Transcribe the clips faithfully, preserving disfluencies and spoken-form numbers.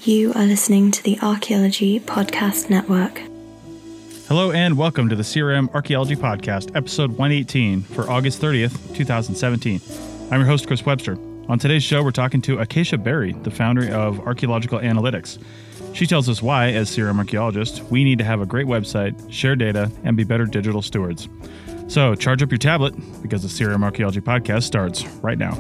You are listening to the Archaeology Podcast Network. Hello and welcome to the C R M Archaeology Podcast, episode one eighteen for August thirtieth, twenty seventeen. I'm your host, Chris Webster. On today's show, we're talking to Acacia Berry, the founder of Archaeological Analytics. She tells us why, as C R M archaeologists, we need to have a great website, share data, and be better digital stewards. So charge up your tablet, because the C R M Archaeology Podcast starts right now.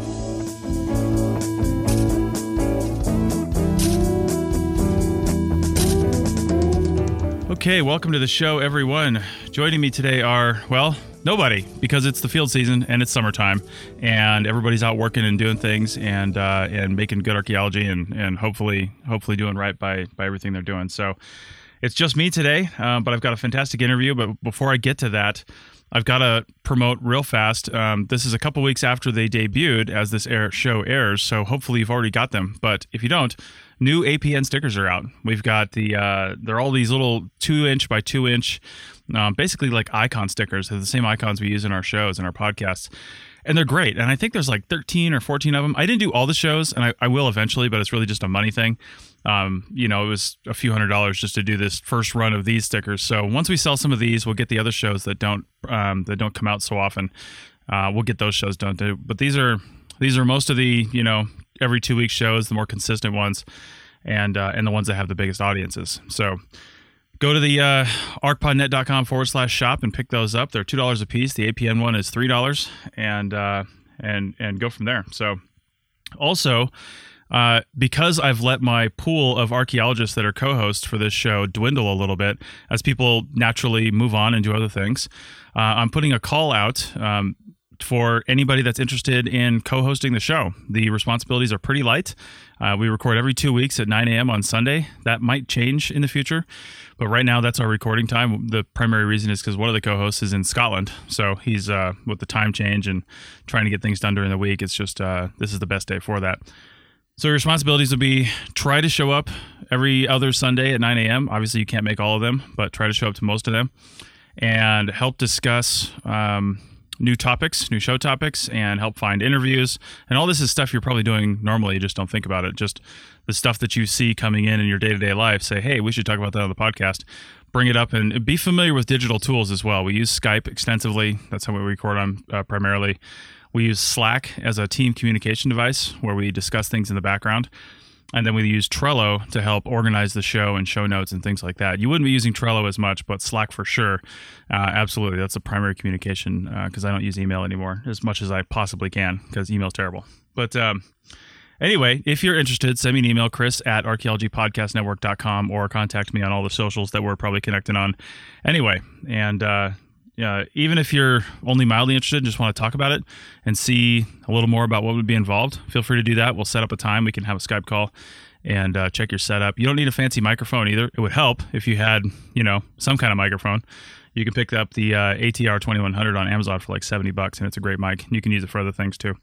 Okay, welcome to the show, everyone. Joining me today are, well, nobody, because it's the field season and it's summertime, and everybody's out working and doing things and uh, and making good archaeology and and hopefully hopefully doing right by by everything they're doing. So it's just me today, um, but I've got a fantastic interview. But before I get to that, I've got to promote real fast. Um, this is a couple weeks after they debuted as this air show airs, so hopefully you've already got them. But if you don't, new A P N stickers are out. We've got the, uh, they're all these little two inch by two inch, um, basically like icon stickers. They're the same icons we use in our shows and our podcasts. And they're great. And I think there's like thirteen or fourteen of them. I didn't do all the shows, and I, I will eventually, but it's really just a money thing. Um, you know, it was a few hundred dollars just to do this first run of these stickers. So once we sell some of these, we'll get the other shows that don't um, that don't come out so often. Uh, we'll get those shows done too. But these are these are most of the, you know, every two week shows, the more consistent ones, and uh, and the ones that have the biggest audiences. So go to the uh, archpodnet.com forward slash shop and pick those up. They're two dollars a piece. The A P N one is three dollars, and uh, and and go from there. So also, uh, because I've let my pool of archaeologists that are co-hosts for this show dwindle a little bit as people naturally move on and do other things, uh, I'm putting a call out um, for anybody that's interested in co-hosting the show. The responsibilities are pretty light. Uh, we record every two weeks at nine a.m. on Sunday. That might change in the future, but right now that's our recording time. The primary reason is because one of the co-hosts is in Scotland, so he's uh, with the time change and trying to get things done during the week. It's just uh, this is the best day for that. So your responsibilities would be try to show up every other Sunday at nine a.m. Obviously, you can't make all of them, but try to show up to most of them and help discuss um, new topics, new show topics, and help find interviews. And all this is stuff you're probably doing normally. You just don't think about it. Just the stuff that you see coming in in your day-to-day life. Say, hey, we should talk about that on the podcast. Bring it up and be familiar with digital tools as well. We use Skype extensively. That's how we record on uh, primarily. We use Slack as a team communication device where we discuss things in the background. And then we use Trello to help organize the show and show notes and things like that. You wouldn't be using Trello as much, but Slack for sure. Uh, absolutely. That's a primary communication because uh, I don't use email anymore as much as I possibly can because email's terrible. But um, anyway, if you're interested, send me an email, Chris at archaeology podcast network dot com, or contact me on all the socials that we're probably connected on anyway. And uh, yeah, even if you're only mildly interested and just want to talk about it and see a little more about what would be involved, feel free to do that. We'll set up a time. We can have a Skype call and uh, check your setup. You don't need a fancy microphone either. It would help if you had, you know, some kind of microphone. You can pick up the uh, A T R twenty-one hundred on Amazon for like seventy bucks, and it's a great mic. You can use it for other things too.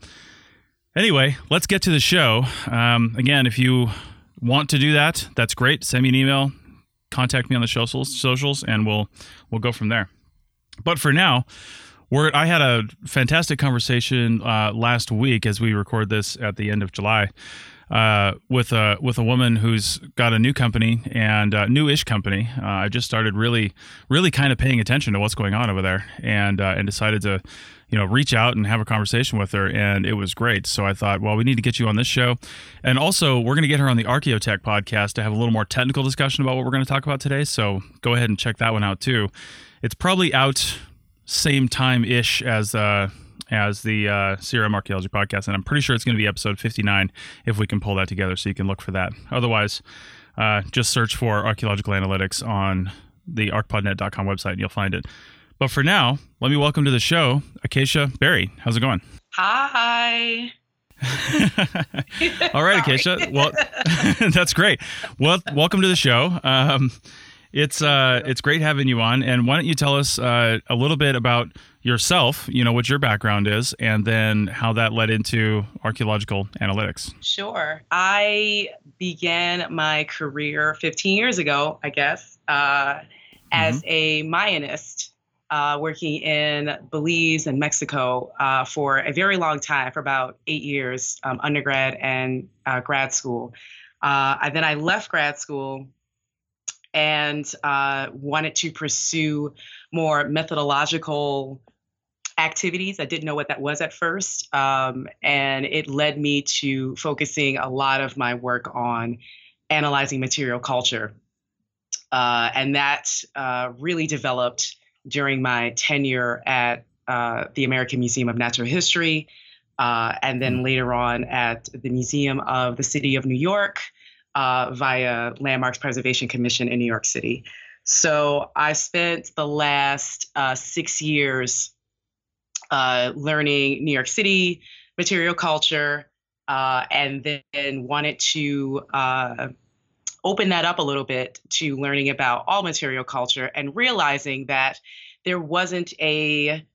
Anyway, let's get to the show. Um, again, if you want to do that, that's great. Send me an email, contact me on the socials, socials, and we'll we'll go from there. But for now, we're, I had a fantastic conversation uh, last week as we record this at the end of July uh, with a with a woman who's got a new company and a new-ish company. Uh, I just started really, really kind of paying attention to what's going on over there, and uh, and decided to, you know, reach out and have a conversation with her, and it was great. So I thought, well, we need to get you on this show, and also we're going to get her on the Archaeotech podcast to have a little more technical discussion about what we're going to talk about today. So go ahead and check that one out too. It's probably out same time-ish as uh, as the uh, C R M Archaeology Podcast, and I'm pretty sure it's going to be episode fifty-nine if we can pull that together, so you can look for that. Otherwise, uh, just search for Archaeological Analytics on the archpodnet dot com website, and you'll find it. But for now, let me welcome to the show, Acacia Berry. How's it going? Hi. All right, Acacia. Well, that's great. Well, welcome to the show. Um, It's uh, it's great having you on, and why don't you tell us uh, a little bit about yourself, you know, what your background is, and then how that led into archaeological analytics. Sure. I began my career fifteen years ago, I guess, uh, as mm-hmm. a Mayanist, uh, working in Belize and Mexico uh, for a very long time, for about eight years, um, undergrad and uh, grad school. Uh, and then I left grad school and uh, wanted to pursue more methodological activities. I didn't know what that was at first. Um, and it led me to focusing a lot of my work on analyzing material culture. Uh, and that uh, really developed during my tenure at uh, the American Museum of Natural History, uh, and then later on at the Museum of the City of New York uh, via Landmarks Preservation Commission in New York City. So I spent the last uh, six years uh, learning New York City material culture, uh, and then wanted to uh, open that up a little bit to learning about all material culture and realizing that there wasn't a,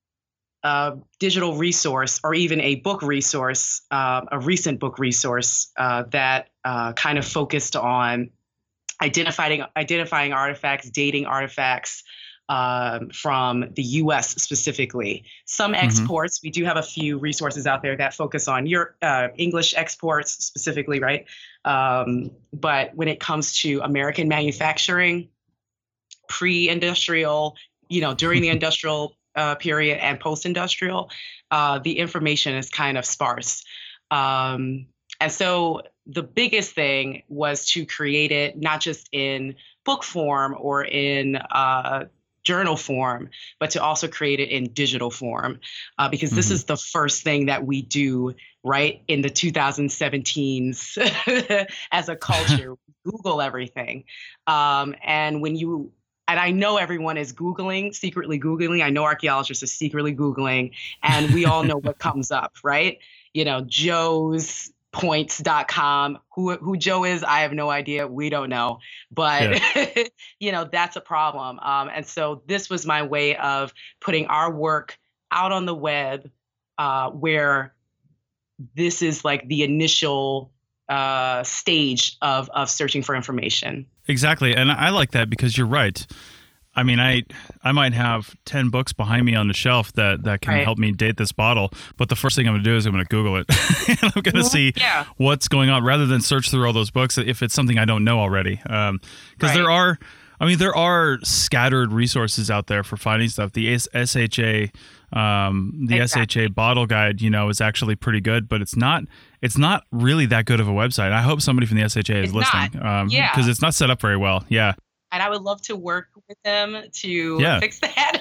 a digital resource or even a book resource, uh, a recent book resource uh, that uh, kind of focused on identifying identifying artifacts, dating artifacts um, from the U S specifically. Some Mm-hmm. exports, we do have a few resources out there that focus on your uh, English exports specifically, right? Um, but when it comes to American manufacturing, pre-industrial, you know, during the industrial uh, period and post-industrial, uh, the information is kind of sparse. Um, and so the biggest thing was to create it not just in book form or in uh, journal form, but to also create it in digital form, uh, because this Mm-hmm. is the first thing that we do, right, in the two thousand seventeens as a culture. Google everything. Um, and when you, and I know everyone is Googling, secretly Googling. I know archaeologists are secretly Googling, and we all know what comes up, right? You know, Joe's points dot com. Who who Joe is, I have no idea. We don't know. But, Yeah. you know, that's a problem. Um, and so this was my way of putting our work out on the web, uh, where this is like the initial uh, stage of of searching for information. Exactly. And I like that because you're right. I mean, I I might have ten books behind me on the shelf that, that can Right. help me date this bottle, but the first thing I'm going to do is I'm going to Google it. And I'm going to Mhm. see Yeah. what's going on rather than search through all those books if it's something I don't know already. Um, because there Right. are, I mean, there are scattered resources out there for finding stuff. The S- SHA, um, the Exactly. S H A bottle guide, you know, is actually pretty good, but it's not, it's not really that good of a website. I hope somebody from the S H A is It's listening. not. Um, Yeah. because it's not set up very well. Yeah. And I would love to work with them to Yeah. fix that.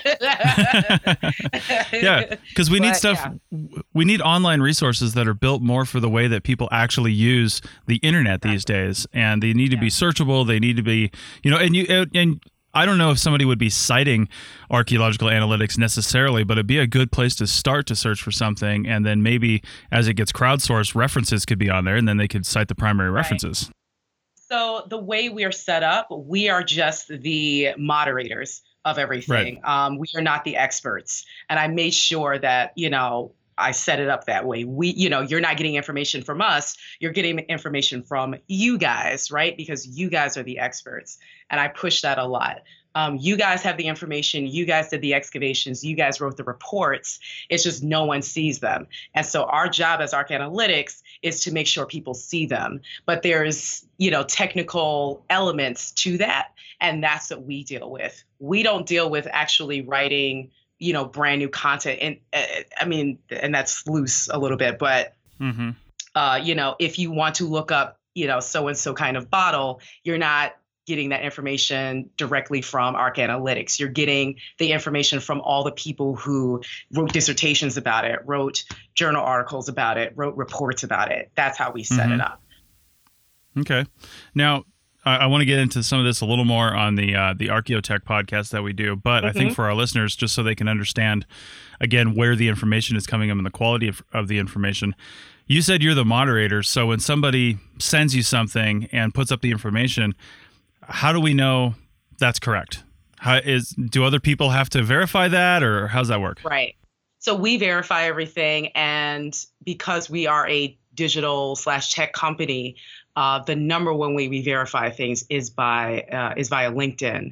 Yeah, because we need But, stuff. We need online resources that are built more for the way that people actually use the internet these days, and they need to be Yeah. searchable. They need to be, you know, and you and I don't know if somebody would be citing archaeological analytics necessarily, but it'd be a good place to start to search for something, and then maybe as it gets crowdsourced, references could be on there, and then they could cite the primary references. So the way we are set up, we are just the moderators of everything. Um, we are not the experts. And I made sure that, you know, I set it up that way. We, you know, you're not getting information from us. You're getting information from you guys, right? Because you guys are the experts. And I push that a lot. Um, you guys have the information. You guys did the excavations. You guys wrote the reports. It's just no one sees them. And so our job as Arc Analytics is to make sure people see them. But there's, you know, technical elements to that. And that's what we deal with. We don't deal with actually writing, you know, brand new content. And uh, I mean, and that's loose a little bit, but, Mm-hmm. uh, you know, if you want to look up, you know, so-and-so kind of bottle, you're not getting that information directly from Arc Analytics. You're getting the information from all the people who wrote dissertations about it, wrote journal articles about it, wrote reports about it. That's how we set Mhm. it up. Okay. Now, I, I want to get into some of this a little more on the uh, the Archaeotech podcast that we do, but I think Mhm. for our listeners, just so they can understand, again, where the information is coming from and the quality of, of the information, you said you're the moderator. So when somebody sends you something and puts up the information, how do we know that's correct? How is do other people have to verify that, or how's that work? Right. So we verify everything. And because we are a digital slash tech company, uh, the number one way we verify things is by uh, is via LinkedIn.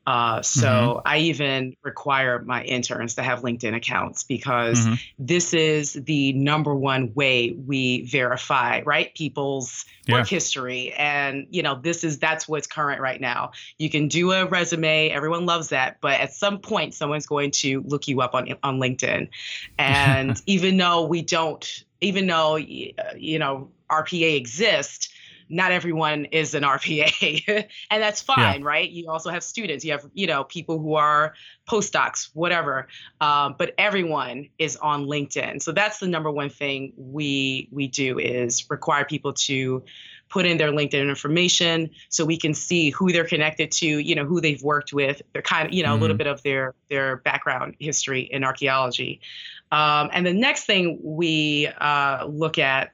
Uh, so Mm-hmm. I even require my interns to have LinkedIn accounts because Mm-hmm. this is the number one way we verify, right? People's Yeah. work history. And, you know, this is, that's what's current right now. You can do a resume. Everyone loves that. But at some point, someone's going to look you up on, on LinkedIn. And even though we don't, even though, you know, R P A exists, not everyone is an R P A, and that's fine, Yeah. right? You also have students, you have, you know, people who are postdocs, whatever. Um, but everyone is on LinkedIn. So that's the number one thing we we do is require people to put in their LinkedIn information so we can see who they're connected to, you know, who they've worked with, their kind of, you know, Mhm. a little bit of their their background history in archaeology. Um, and the next thing we uh, look at,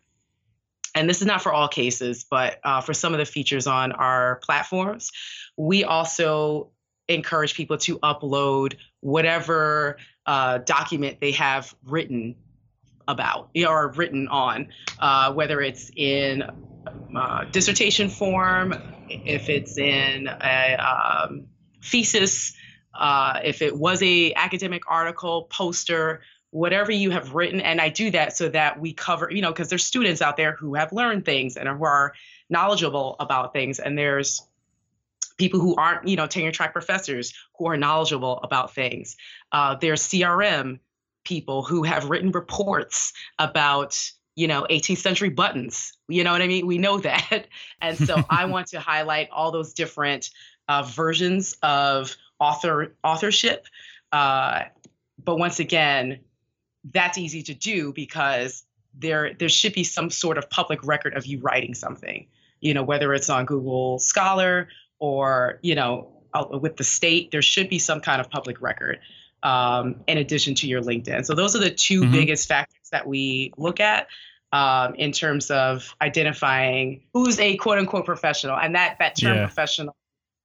and this is not for all cases, but uh, for some of the features on our platforms, we also encourage people to upload whatever uh, document they have written about or written on, uh, whether it's in uh, dissertation form, if it's in a um, thesis, uh, if it was a academic article, poster, whatever you have written. And I do that so that we cover, you know, because there's students out there who have learned things and who are knowledgeable about things. And there's people who aren't, you know, tenure track professors who are knowledgeable about things. Uh, there's C R M people who have written reports about, you know, eighteenth century buttons. You know what I mean? We know that. And so I want to highlight all those different uh, versions of author authorship. Uh, but once again, that's easy to do because there there should be some sort of public record of you writing something, you know, whether it's on Google Scholar or, you know, with the state, there should be some kind of public record um, in addition to your LinkedIn. So those are the two Mhm. biggest factors that we look at um, in terms of identifying who's a quote unquote professional. And that, that term Yeah. professional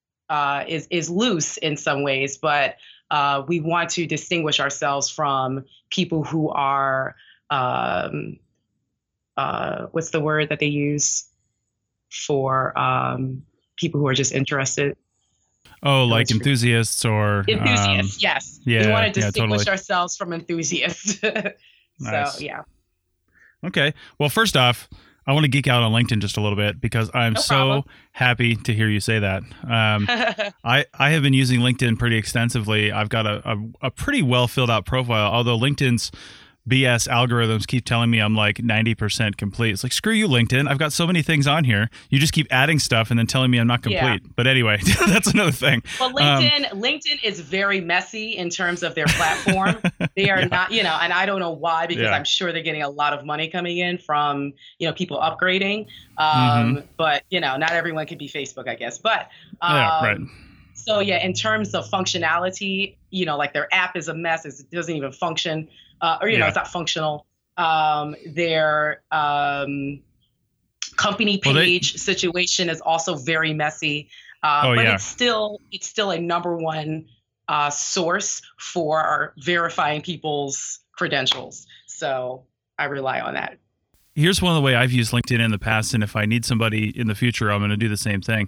uh, is, is loose in some ways, but Uh, we want to distinguish ourselves from people who are, um, uh, what's the word that they use for um, people who are just interested? Oh, like Illustrate. enthusiasts or Enthusiasts, um, yes. yeah, we want to yeah, distinguish totally. ourselves from enthusiasts. so, Nice. yeah. Okay. Well, first off, I want to geek out on LinkedIn just a little bit because I'm No so problem. happy to hear you say that. Um, I, I have been using LinkedIn pretty extensively. I've got a, a, a pretty well filled out profile, although LinkedIn's B S algorithms keep telling me I'm like ninety percent complete. It's like, screw you, LinkedIn. I've got so many things on here. You just keep adding stuff and then telling me I'm not complete. Yeah. But anyway, that's another thing. Well, LinkedIn, um, LinkedIn is very messy in terms of their platform. They are Yeah. not, you know, and I don't know why, because Yeah. I'm sure they're getting a lot of money coming in from, you know, people upgrading. Um, Mhm. But, you know, not everyone can be Facebook, I guess. But um, Yeah, right. so, yeah, in terms of functionality, you know, like their app is a mess. It doesn't even function uh, or, you know, Yeah. it's not functional. Um, their um, company Well, they- page situation is also very messy. Uh, Oh, but yeah. it's still it's still a number one uh, source for verifying people's credentials. So I rely on that. Here's one of the way I've used LinkedIn in the past, and if I need somebody in the future, I'm going to do the same thing.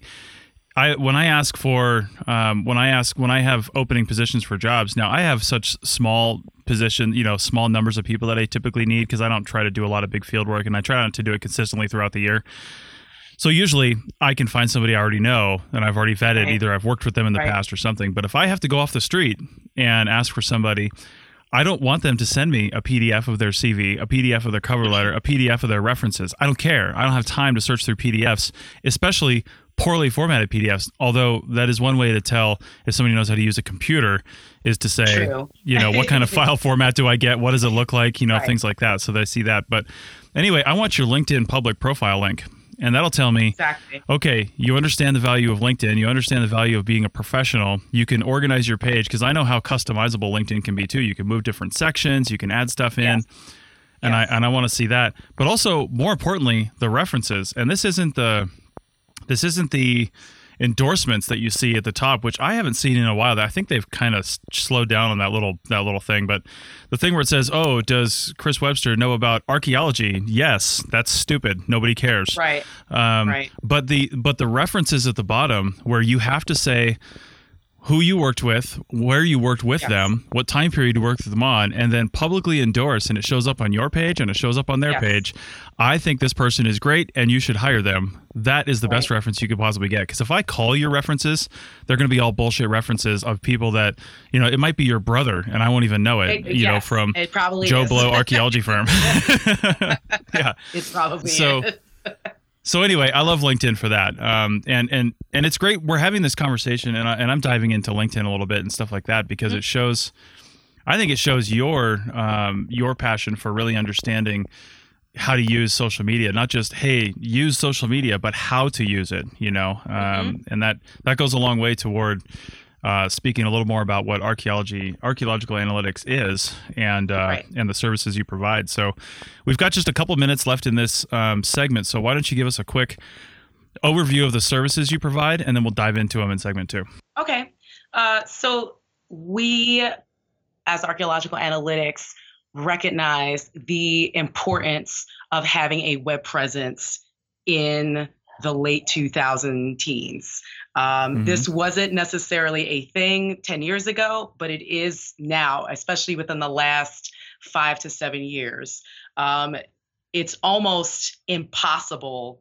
I when I ask for um, when I ask when I have opening positions for jobs. Now I have such small position, you know, small numbers of people that I typically need because I don't try to do a lot of big field work, and I try not to do it consistently throughout the year. So usually I can find somebody I already know and I've already vetted. Right. Either I've worked with them in the Right. past or something. But if I have to go off the street and ask for somebody, I don't want them to send me a P D F of their C V, a P D F of their cover letter, a P D F of their references. I don't care. I don't have time to search through P D Fs, especially poorly formatted P D Fs. Although that is one way to tell if somebody knows how to use a computer is to say, True. you know, what kind of file format do I get? What does it look like? You know, Right. things like that. So they see that. But anyway, I want your LinkedIn public profile link. And that'll tell me, Exactly. okay, you understand the value of LinkedIn. You understand the value of being a professional. You can organize your page because I know how customizable LinkedIn can be too. You can move different sections. You can add stuff in. Yes. And Yes. I and I want to see that. But also, more importantly, the references. And this isn't the this isn't the endorsements that you see at the top, which I haven't seen in a while. I think they've kind of slowed down on that little that little thing. But the thing where it says, "Oh, does Chris Webster know about archaeology?" Yes, that's stupid. Nobody cares. Right. Um, Right. But the but the references at the bottom where you have to say, who you worked with, where you worked with Yes. them, what time period you worked with them on, and then publicly endorse, and it shows up on your page and it shows up on their Yes. page. I think this person is great and you should hire them. That is the best Right. reference you could possibly get. Because if I call your references, they're going to be all bullshit references of people that, you know, it might be your brother and I won't even know it, It- you know, yes, from it probably Joe is. Blow archaeology firm. Yeah. It probably So- is. So anyway, I love LinkedIn for that, um, and and and it's great. We're having this conversation, and I, and I'm diving into LinkedIn a little bit and stuff like that because Mm-hmm. it shows. I think it shows your um, your passion for really understanding how to use social media, not just hey use social media, but how to use it. You know, um, Mm-hmm. and that that goes a long way toward. Uh, speaking a little more about what archaeology, archaeological analytics is, and uh, Right. and the services you provide. So, we've got just a couple minutes left in this um, segment. So, why don't you give us a quick overview of the services you provide, and then we'll dive into them in segment two. Okay. Uh, so we, as archaeological analytics, recognize the importance of having a web presence in the late two thousand teens. Um, Mhm. This wasn't necessarily a thing ten years ago, but it is now, especially within the last five to seven years. Um, it's almost impossible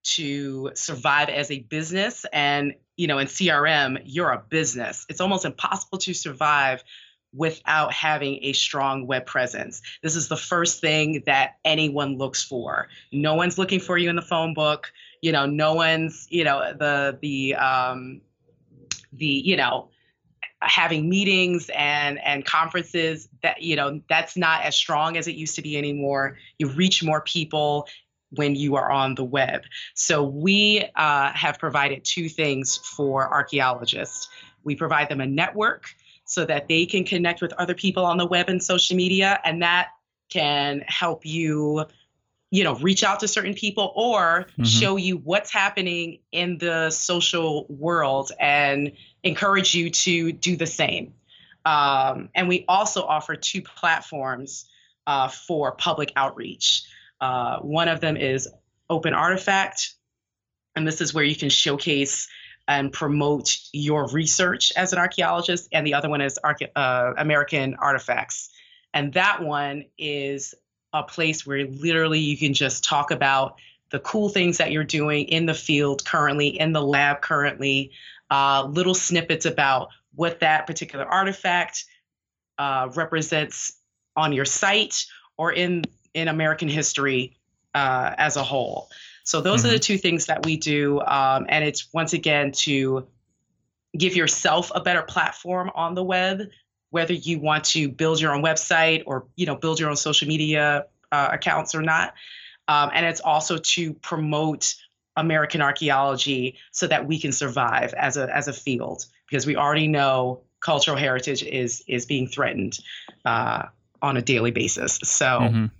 to survive as a business. And, you know, in C R M, you're a business. It's almost impossible to survive without having a strong web presence. This is the first thing that anyone looks for. No one's looking for you in the phone book. You know, no one's, you know, the, the, um, the, you know, having meetings and, and conferences that, you know, that's not as strong as it used to be anymore. You reach more people when you are on the web. So we uh, have provided two things for archaeologists. We provide them a network so that they can connect with other people on the web and social media, and that can help you, you know, reach out to certain people or Mhm. show you what's happening in the social world and encourage you to do the same. Um, and we also offer two platforms uh, for public outreach. Uh, one of them is Open Artifact, and this is where you can showcase and promote your research as an archaeologist. And the other one is Arche- uh, American Artifacts. And that one is a place where literally you can just talk about the cool things that you're doing in the field currently, in the lab currently, uh, little snippets about what that particular artifact uh, represents on your site or in, in American history uh, as a whole. So those Mm-hmm. are the two things that we do. Um, and it's once again to give yourself a better platform on the web, whether you want to build your own website or, you know, build your own social media uh, accounts or not. Um, and it's also to promote American archaeology so that we can survive as a as a field, because we already know cultural heritage is is being threatened uh, on a daily basis. So, Mhm.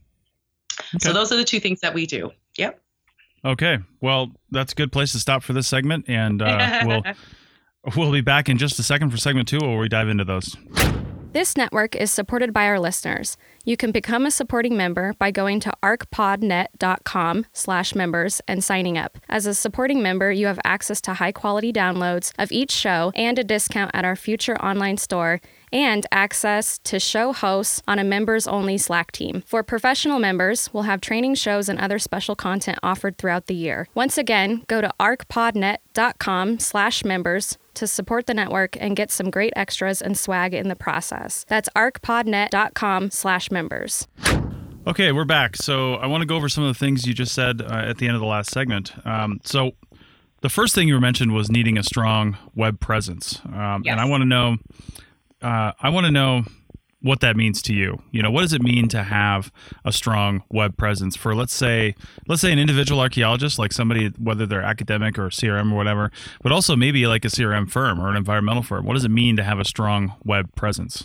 so Okay. those are the two things that we do. Yep. Okay. Well, that's a good place to stop for this segment, and uh, we'll we'll be back in just a second for segment two, where we dive into those. This network is supported by our listeners. You can become a supporting member by going to arcpodnet.com slash members and signing up. As a supporting member, you have access to high-quality downloads of each show and a discount at our future online store, and access to show hosts on a members-only Slack team. For professional members, we'll have training shows and other special content offered throughout the year. Once again, go to arcpodnet.com slash members to support the network and get some great extras and swag in the process. That's arcpodnet.com slash members. Okay, we're back. So I want to go over some of the things you just said uh, at the end of the last segment. Um, so the first thing you mentioned was needing a strong web presence, um, Yes. and I want to know. Uh, I want to know what that means to you. You know, what does it mean to have a strong web presence for, let's say, let's say an individual archaeologist, like somebody, whether they're academic or C R M or whatever, but also maybe like a C R M firm or an environmental firm. What does it mean to have a strong web presence?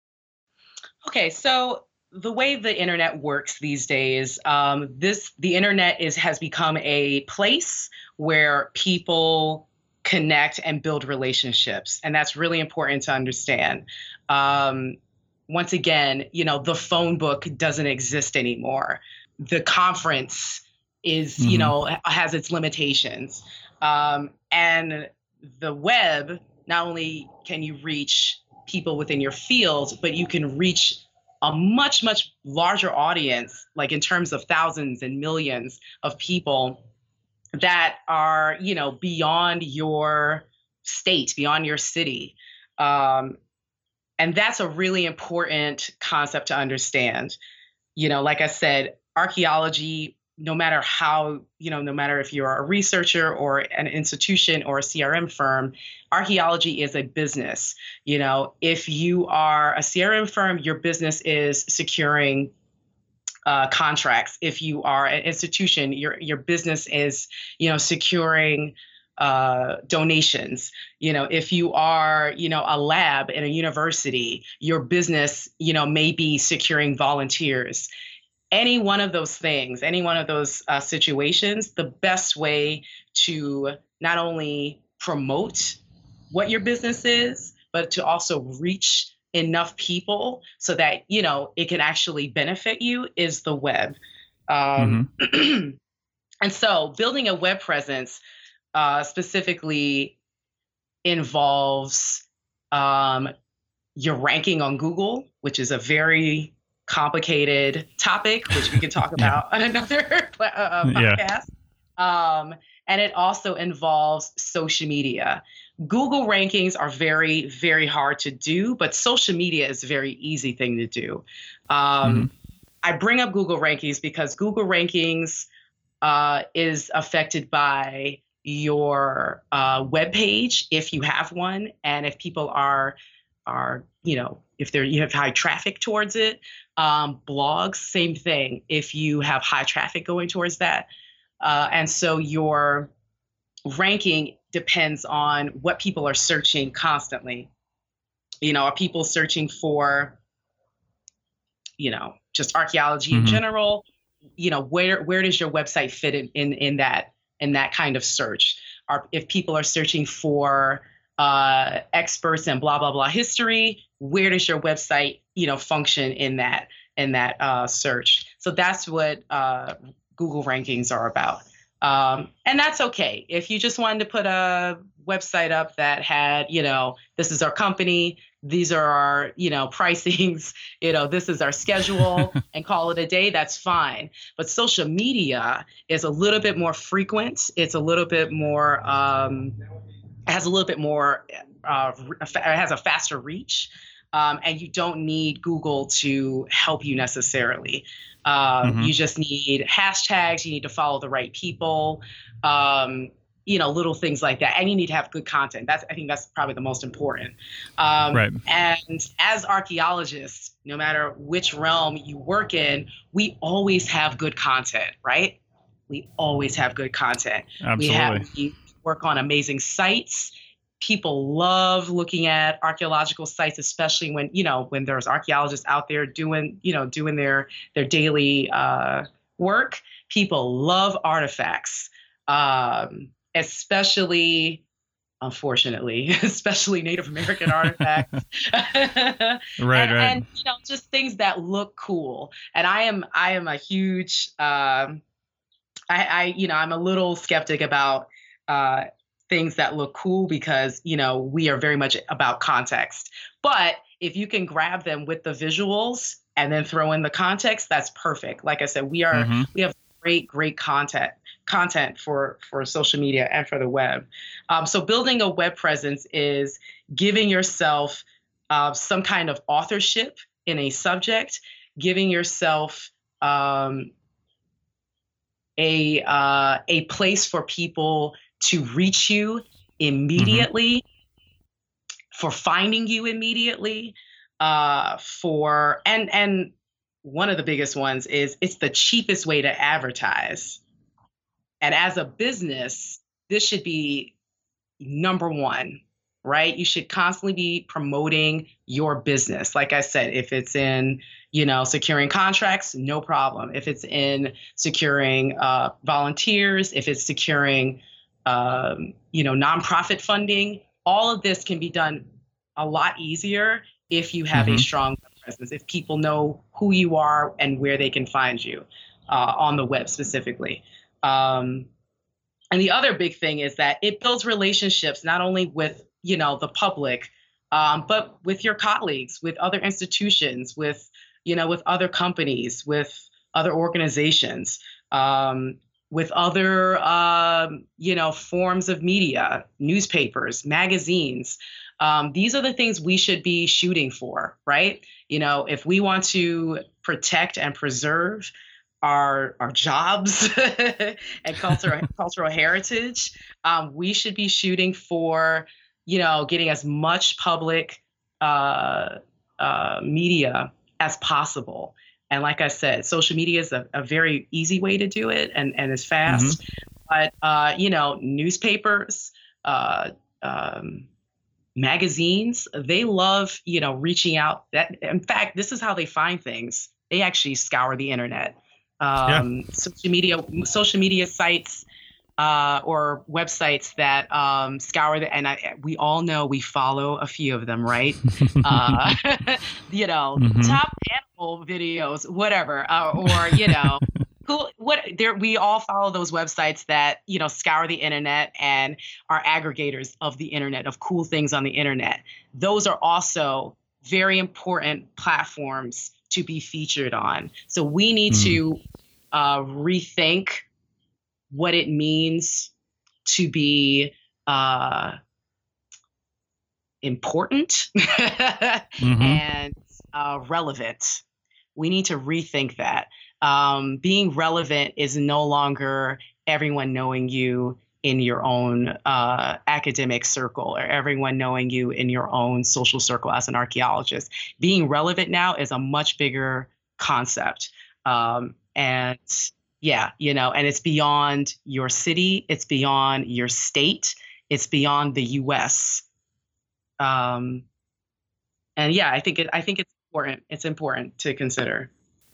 Okay, so the way the internet works these days, um, this the internet is has become a place where people connect and build relationships, and that's really important to understand. Um, once again, you know, the phone book doesn't exist anymore. The conference is, Mhm. you know, has its limitations, um, and the web not only can you reach people within your field, but you can reach a much, much larger audience, like in terms of thousands and millions of people that are, you know, beyond your state, beyond your city. Um, and that's a really important concept to understand. You know, like I said, archaeology, no matter how, you know, no matter if you're a researcher or an institution or a C R M firm, archaeology is a business. You know, if you are a C R M firm, your business is securing uh, contracts. If you are an institution, your your business is, you know, securing uh, donations. You know, if you are, you know, a lab in a university, your business, you know, may be securing volunteers. Any one of those things, any one of those uh, situations, the best way to not only promote what your business is, but to also reach enough people so that, you know, it can actually benefit you is the web. Um, mm-hmm. And so building a web presence uh, specifically involves um, your ranking on Google, which is a very complicated topic, which we can talk about yeah. on another uh, podcast. Yeah. Um, and it also involves social media. Google rankings are very, very hard to do, but social media is a very easy thing to do. Um, mm-hmm. I bring up Google rankings because Google rankings uh, is affected by your uh, web page, if you have one, and if people are are you know if they're you have high traffic towards it. Um, blogs, same thing. If you have high traffic going towards that, uh, and so your ranking depends on what people are searching constantly. You know, are people searching for, you know, just archaeology mm-hmm. in general? You know, where where does your website fit in in, in that in that kind of search? Are if people are searching for uh, experts in blah blah blah history, where does your website, you know, function in that in that uh, search? So that's what uh, Google rankings are about. Um, and that's okay. If you just wanted to put a website up that had, you know, this is our company, these are our, you know, pricings, you know, this is our schedule and call it a day, that's fine. But social media is a little bit more frequent. It's a little bit more, um, it has a little bit more, uh, it has a faster reach. Um, and you don't need Google to help you necessarily. Um, mm-hmm. You just need hashtags. You need to follow the right people, um, you know, little things like that. And you need to have good content. That's, I think that's probably the most important. Um, right. And as archaeologists, no matter which realm you work in, we always have good content, right? We always have good content. Absolutely. We have, we work on amazing sites. People love looking at archaeological sites, especially when, you know, when there's archaeologists out there doing, you know, doing their, their daily uh, work. People love artifacts, um, especially, unfortunately, especially Native American artifacts. right, and, right. And, you know, just things that look cool. And I am, I am a huge, um, I, I, you know, I'm a little skeptic about, uh, things that look cool because, you know, we are very much about context. But if you can grab them with the visuals and then throw in the context, that's perfect. Like I said, we are mm-hmm. we have great, great content content for, for social media and for the web. Um, so building a web presence is giving yourself uh, some kind of authorship in a subject, giving yourself um, a uh, a place for people to reach you immediately, mm-hmm. for finding you immediately, uh, for, and, and one of the biggest ones is it's the cheapest way to advertise. And as a business, this should be number one, right? You should constantly be promoting your business. Like I said, if it's in, you know, securing contracts, no problem. If it's in securing uh, volunteers, if it's securing Um, you know, nonprofit funding, all of this can be done a lot easier if you have mm-hmm. a strong presence, if people know who you are and where they can find you uh, on the web specifically. Um, and the other big thing is that it builds relationships, not only with you know, the public, um, but with your colleagues, with other institutions, with, you know, with other companies, with other organizations, um, with other, um, you know, forms of media, newspapers, magazines. Um, these are the things we should be shooting for, right? You know, if we want to protect and preserve our our jobs and cultural cultural heritage, um, we should be shooting for, you know, getting as much public uh, uh, media as possible. And like I said, social media is a, a very easy way to do it, and and it's fast. Mm-hmm. But uh, you know, newspapers, uh, um, magazines, they love, you know, reaching out. That, in fact, this is how they find things. They actually scour the internet. Um, yeah. Social media, social media sites uh, or websites that um, scour the, and I, we all know we follow a few of them, right? uh, you know, mm-hmm. top animal videos, whatever, uh, or you know. Cool. What there we all follow those websites that, you know, scour the internet and are aggregators of the internet, of cool things on the internet. Those are also very important platforms to be featured on. So we need mm. to uh, rethink what it means to be uh, important mm-hmm. and uh, relevant. We need to rethink that. Um, being relevant is no longer everyone knowing you in your own uh, academic circle or everyone knowing you in your own social circle as an archaeologist. Being relevant now is a much bigger concept. Um, and yeah, you know, and it's beyond your city, it's beyond your state, it's beyond the U S. Um, and yeah, I think it, I think it's important. It's important to consider.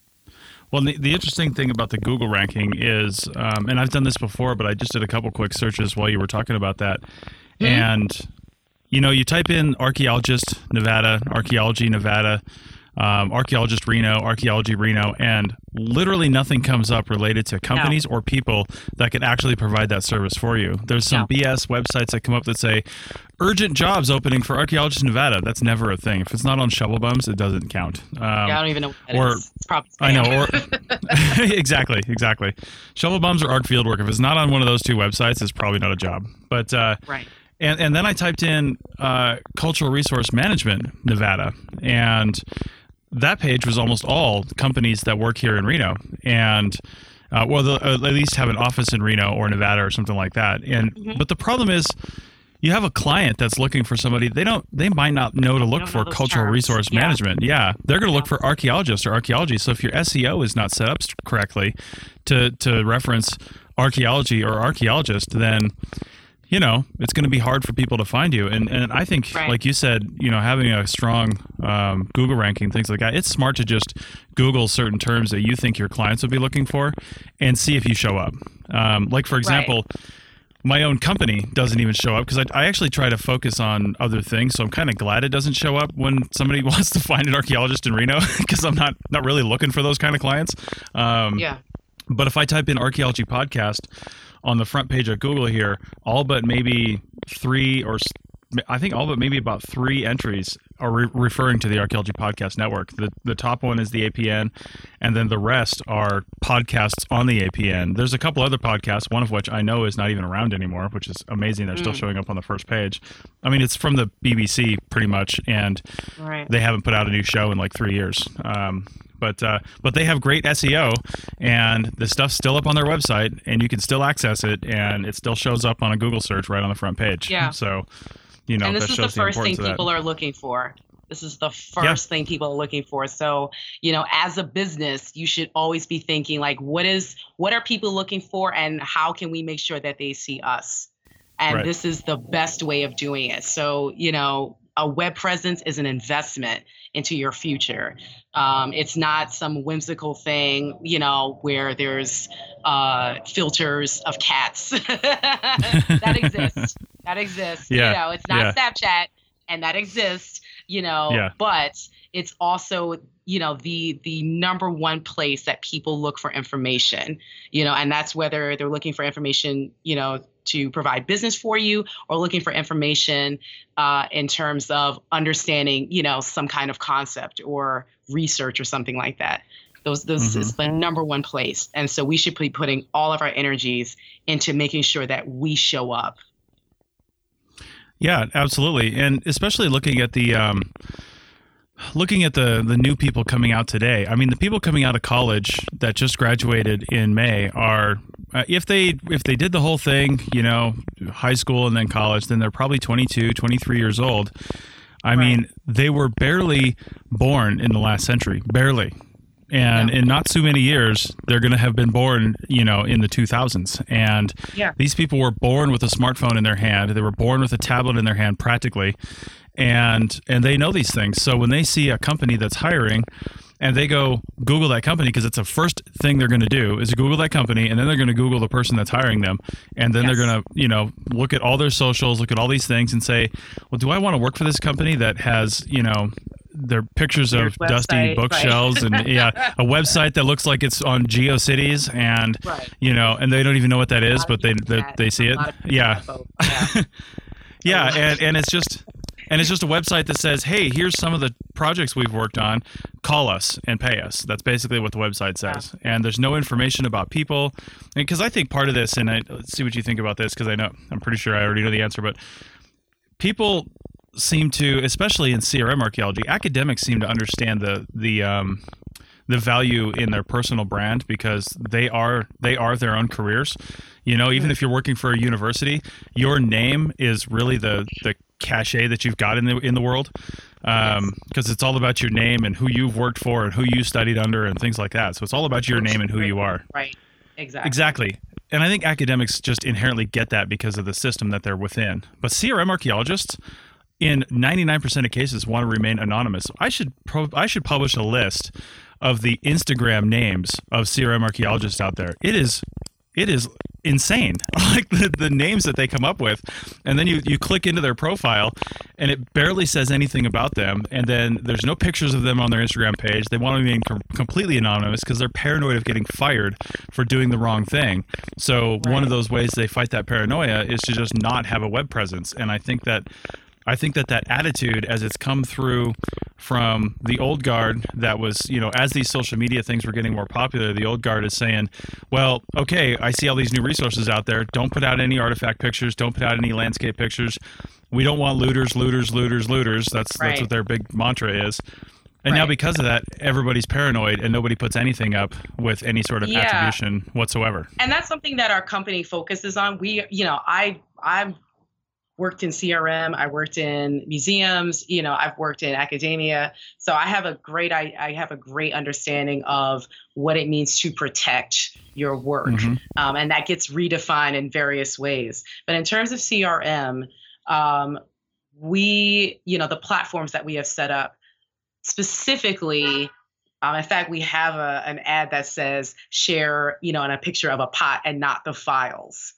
Well, the, the interesting thing about the Google ranking is, um, and I've done this before, but I just did a couple quick searches while you were talking about that. Mm-hmm. And, you know, you type in archaeologist Nevada, archaeology Nevada, um, archaeologist Reno, archaeology Reno, and literally nothing comes up related to companies no. or people that could actually provide that service for you. There's some no. B S websites that come up that say, urgent jobs opening for archaeologists in Nevada. That's never a thing. If it's not on Shovel Bums, it doesn't count. Um, yeah, I don't even know what that or, is. It's probably I know. Or, exactly, exactly. Shovel Bums or Arc Fieldwork. If it's not on one of those two websites, it's probably not a job. But uh, right. And, and then I typed in uh, Cultural Resource Management Nevada, and that page was almost all companies that work here in Reno. And uh, well, they'll at least have an office in Reno or Nevada or something like that. And mm-hmm. But the problem is, you have a client that's looking for somebody, they don't, they might not know to look for cultural terms. resource yeah. management. Yeah. They're going to yeah. look for archaeologists or archaeology. So if your S E O is not set up correctly to, to reference archaeology or archaeologist, then, you know, it's going to be hard for people to find you. And and I think, right. like you said, you know, having a strong um, Google ranking, things like that, it's smart to just Google certain terms that you think your clients would be looking for and see if you show up. Um, like, for example, right. my own company doesn't even show up because I, I actually try to focus on other things. So I'm kind of glad it doesn't show up when somebody wants to find an archaeologist in Reno because I'm not, not really looking for those kind of clients. Um, yeah. But if I type in archaeology podcast on the front page of Google here, all but maybe three or I think all but maybe about three entries are re- referring to the Archaeology Podcast Network. The the top one is the A P N, and then the rest are podcasts on the A P N. There's a couple other podcasts, one of which I know is not even around anymore, which is amazing. They're mm. still showing up on the first page. I mean, it's from the B B C pretty much, and right. they haven't put out a new show in like three years. Um, But uh, but they have great S E O, and the stuff's still up on their website, and you can still access it, and it still shows up on a Google search right on the front page. Yeah. So, you know, and this that is shows the first the thing importance people of that. are looking for. This is the first yeah. thing people are looking for. So, you know, as a business, you should always be thinking like, what is what are people looking for, and how can we make sure that they see us? And right. this is the best way of doing it. So, you know, a web presence is an investment into your future. Um, it's not some whimsical thing, you know, where there's uh, filters of cats that exist. That exists. Yeah. You know, it's not yeah. Snapchat, and that exists. You know, yeah. but it's also, you know, the the number one place that people look for information. You know, and that's whether they're looking for information, you know, to provide business for you or looking for information uh, in terms of understanding, you know, some kind of concept or research or something like that. Those, this mm-hmm. is the number one place. And so we should be putting all of our energies into making sure that we show up. Yeah, absolutely. And especially looking at the um, looking at the the new people coming out today. I mean, the people coming out of college that just graduated in May are, uh, if they if they did the whole thing, you know, high school and then college, then they're probably twenty-two, twenty-three years old. I right. mean, they were barely born in the last century, barely. And yeah. in not so many years, they're going to have been born, you know, in the two thousands. And yeah. these people were born with a smartphone in their hand. They were born with a tablet in their hand, practically. And and they know these things. So when they see a company that's hiring and they go Google that company, because it's the first thing they're going to do is Google that company, and then they're going to Google the person that's hiring them. And then yes. they're going to, you know, look at all their socials, look at all these things and say, well, do I want to work for this company that has, you know, their pictures of website, dusty bookshelves right. and yeah, a website that looks like it's on GeoCities and right. you know, and they don't even know what that is, but they they, they see it. Yeah, yeah, yeah, and and it's just and it's just a website that says, hey, here's some of the projects we've worked on. Call us and pay us. That's basically what the website says. Yeah. And there's no information about people. Because I think part of this, and I, let's see what you think about this, because I know I'm pretty sure I already know the answer, but people seem to, especially in C R M archaeology, academics seem to understand the the um, the value in their personal brand, because they are they are their own careers. You know, even if you're working for a university, your name is really the the cachet that you've got in the in the world, um, because it's all about your name and who you've worked for and who you studied under and things like that. So it's all about your name and who you are. Right. Exactly. Exactly. And I think academics just inherently get that because of the system that they're within. But C R M archaeologists, in ninety-nine percent of cases, want to remain anonymous. I should pro- I should publish a list of the Instagram names of C R M archaeologists out there. It is it is insane, like the, the names that they come up with. And then you, you click into their profile, and it barely says anything about them. And then there's no pictures of them on their Instagram page. They want to remain com- completely anonymous because they're paranoid of getting fired for doing the wrong thing. So right. one of those ways they fight that paranoia is to just not have a web presence. And I think that I think that that attitude, as it's come through from the old guard that was, you know, as these social media things were getting more popular, the old guard is saying, well, okay, I see all these new resources out there. Don't put out any artifact pictures. Don't put out any landscape pictures. We don't want looters, looters, looters, looters. That's right. That's what their big mantra is. And right. now because of that, everybody's paranoid and nobody puts anything up with any sort of yeah. attribution whatsoever. And that's something that our company focuses on. We, you know, I, I'm, worked in C R M, I worked in museums, you know, I've worked in academia. So I have a great, I, I have a great understanding of what it means to protect your work. Mm-hmm. Um, and that gets redefined in various ways. But in terms of C R M, um, we, you know, the platforms that we have set up specifically, um, in fact, we have a, an ad that says share, you know, and a picture of a pot and not the files.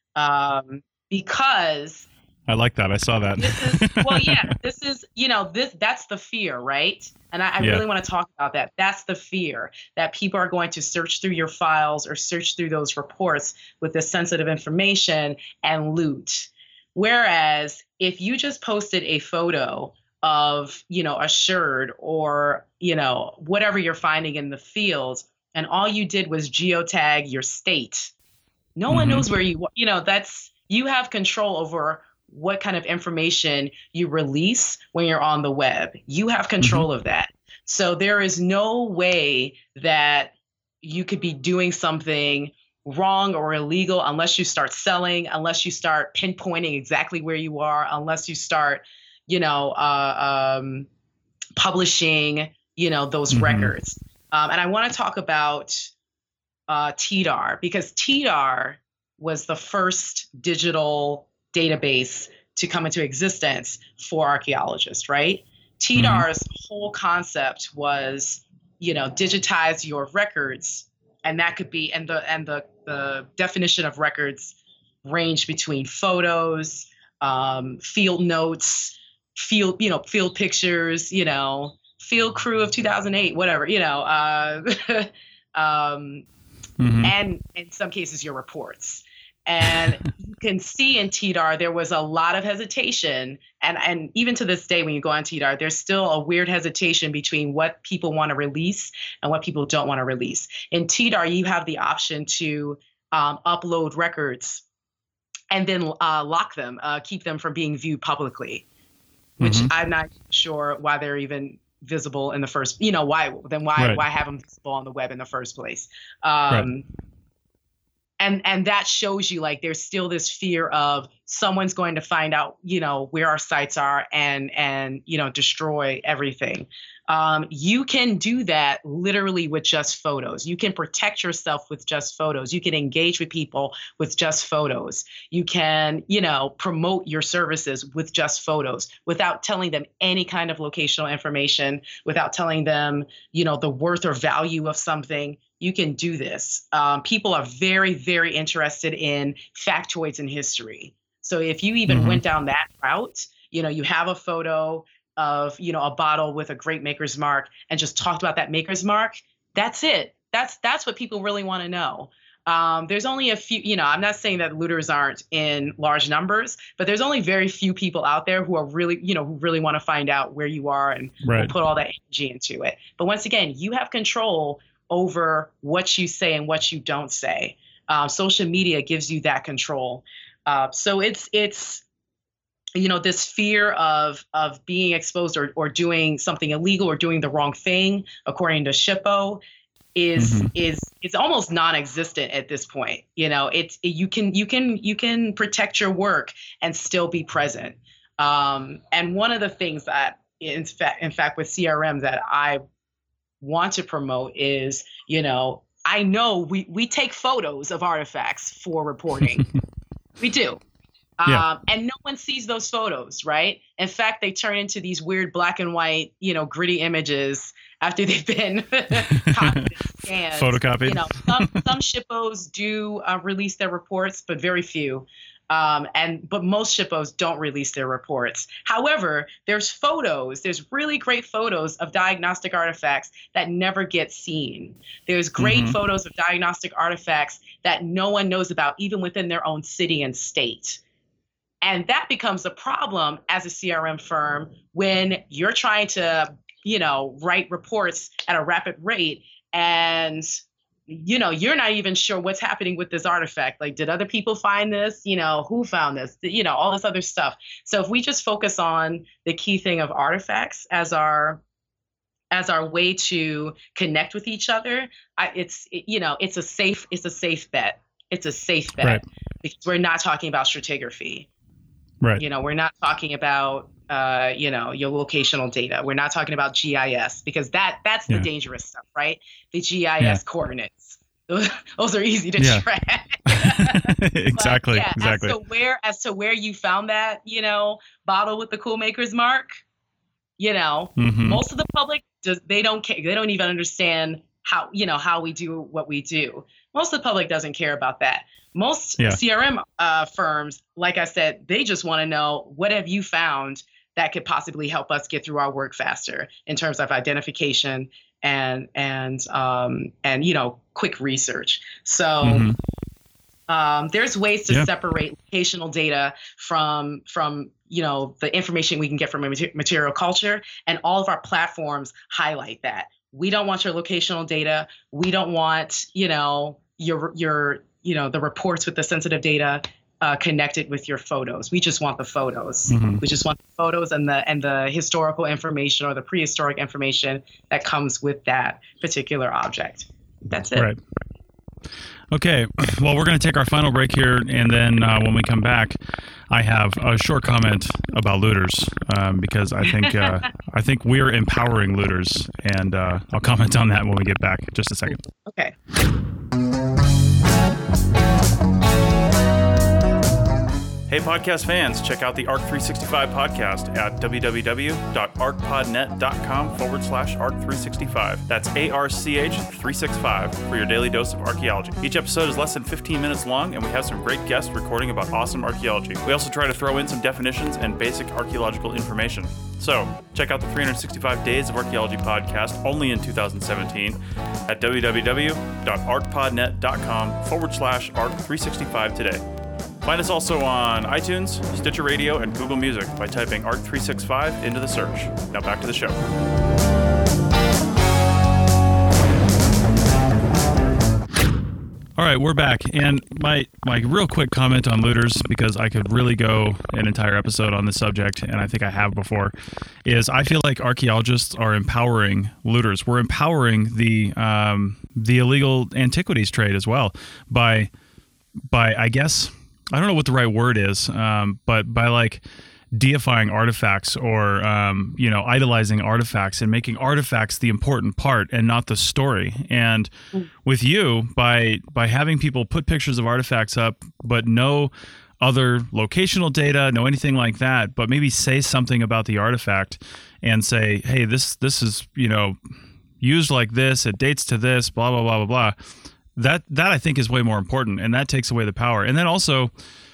Um, because I like that. I saw that. This is, well, yeah, this is, you know, this, that's the fear, right? And I, I yeah. really want to talk about that. That's the fear, that people are going to search through your files or search through those reports with this sensitive information and loot. Whereas if you just posted a photo of, you know, a sherd or, you know, whatever you're finding in the field, and all you did was geotag your state, no mm-hmm. one knows where you, you know, that's, you have control over what kind of information you release when you're on the web. You have control mm-hmm. of that. So there is no way that you could be doing something wrong or illegal unless you start selling, unless you start pinpointing exactly where you are, unless you start, you know, uh, um, publishing, you know, those mm-hmm. records. Um, and I want to talk about uh, T D A R, because T D A R was the first digital database to come into existence for archaeologists, right? T D A R's mm-hmm. whole concept was, you know, digitize your records, and that could be, and the and the the definition of records range between photos, um, field notes, field, you know, field pictures, you know, field crew of two thousand eight, whatever, you know, uh, um, mm-hmm. and in some cases your reports. And you can see in T D A R, there was a lot of hesitation. And, and even to this day, when you go on T D A R, there's still a weird hesitation between what people want to release and what people don't want to release. In T D A R, you have the option to um, upload records and then uh, lock them, uh, keep them from being viewed publicly, which mm-hmm. I'm not sure why they're even visible in the first, you know, why, then why, right. why have them visible on the web in the first place? Um, right. And and that shows you like there's still this fear of someone's going to find out, you know, where our sites are and and, you know, destroy everything. Um, you can do that literally with just photos. You can protect yourself with just photos. You can engage with people with just photos. You can, you know, promote your services with just photos without telling them any kind of locational information, without telling them, you know, the worth or value of something. You can do this. Um, people are very, very interested in factoids in history. So if you even mm-hmm. went down that route, you know, you have a photo of, you know, a bottle with a great maker's mark and just talked about that maker's mark, that's it. That's that's what people really want to know. Um, there's only a few, you know, I'm not saying that looters aren't in large numbers, but there's only very few people out there who are really, you know, who really want to find out where you are and right. will put all that energy into it. But once again, you have control over what you say and what you don't say. Uh, social media gives you that control. Uh, so it's, it's, you know, this fear of of being exposed or, or doing something illegal or doing the wrong thing, according to SHPO, is mm-hmm. is is almost non-existent at this point. You know, it's it, you can you can you can protect your work and still be present. Um, and one of the things that, in fact, in fact, with C R M that I want to promote is, you know, I know we, we take photos of artifacts for reporting. We do. Yeah. Um, and no one sees those photos, right? In fact, they turn into these weird black and white, you know, gritty images after they've been copied and scanned. Photocopied. You know, some, some SHPOs do uh, release their reports, but very few. Um, and but most SHPOs don't release their reports. However, there's photos, there's really great photos of diagnostic artifacts that never get seen. There's great mm-hmm. photos of diagnostic artifacts that no one knows about, even within their own city and state. And that becomes a problem as a C R M firm when you're trying to, you know, write reports at a rapid rate and you know, you're not even sure what's happening with this artifact. Like, did other people find this? You know, who found this? You know, all this other stuff. So if we just focus on the key thing of artifacts as our as our way to connect with each other, I, it's, it, you know, it's a safe, it's a safe bet. It's a safe bet right. because we're not talking about stratigraphy. Right. You know, we're not talking about, uh, you know, your locational data. We're not talking about G I S because that that's the yeah. dangerous stuff, right? The G I S yeah. coordinates. Those, those are easy to yeah. track. exactly. Yeah, exactly. As to where, as to where you found that, you know, bottle with the cool maker's mark, you know, mm-hmm. most of the public does. They don't care. They don't even understand how, you know, how we do what we do. Most of the public doesn't care about that. Most yeah. C R M uh, firms, like I said, they just want to know, what have you found that could possibly help us get through our work faster in terms of identification and and um, and you know, quick research. So mm-hmm. um, there's ways to yeah. separate locational data from from you know, the information we can get from a material culture, and all of our platforms highlight that. We don't want your locational data. We don't want, you know, your your you know, the reports with the sensitive data uh, connected with your photos. We just want the photos. Mm-hmm. We just want the photos and the and the historical information or the prehistoric information that comes with that particular object. That's it. Right. Okay. Well, we're going to take our final break here, and then uh, when we come back, I have a short comment about looters um, because I think uh, I think we're empowering looters, and uh, I'll comment on that when we get back. Just a second. Okay. Hey, podcast fans, check out the Arc three sixty-five podcast at www.arcpodnet.com forward slash Arc365. That's A R C H three sixty-five for your daily dose of archaeology. Each episode is less than fifteen minutes long, and we have some great guests recording about awesome archaeology. We also try to throw in some definitions and basic archaeological information. So, check out the three hundred sixty-five Days of Archaeology podcast only in two thousand seventeen at www.arcpodnet.com forward slash Arc365 today. Find us also on iTunes, Stitcher Radio, and Google Music by typing Arc three sixty-five into the search. Now back to the show. All right, we're back. And my my real quick comment on looters, because I could really go an entire episode on this subject, and I think I have before, is I feel like archaeologists are empowering looters. We're empowering the um, the illegal antiquities trade as well by by I guess I don't know what the right word is, um, but by like deifying artifacts or, um, you know, idolizing artifacts and making artifacts the important part and not the story. And with you, by by having people put pictures of artifacts up, but no other locational data, no anything like that, but maybe say something about the artifact and say, hey, this this is, you know, used like this, it dates to this, blah, blah, blah, blah, blah. That that I think is way more important, and that takes away the power. And then also,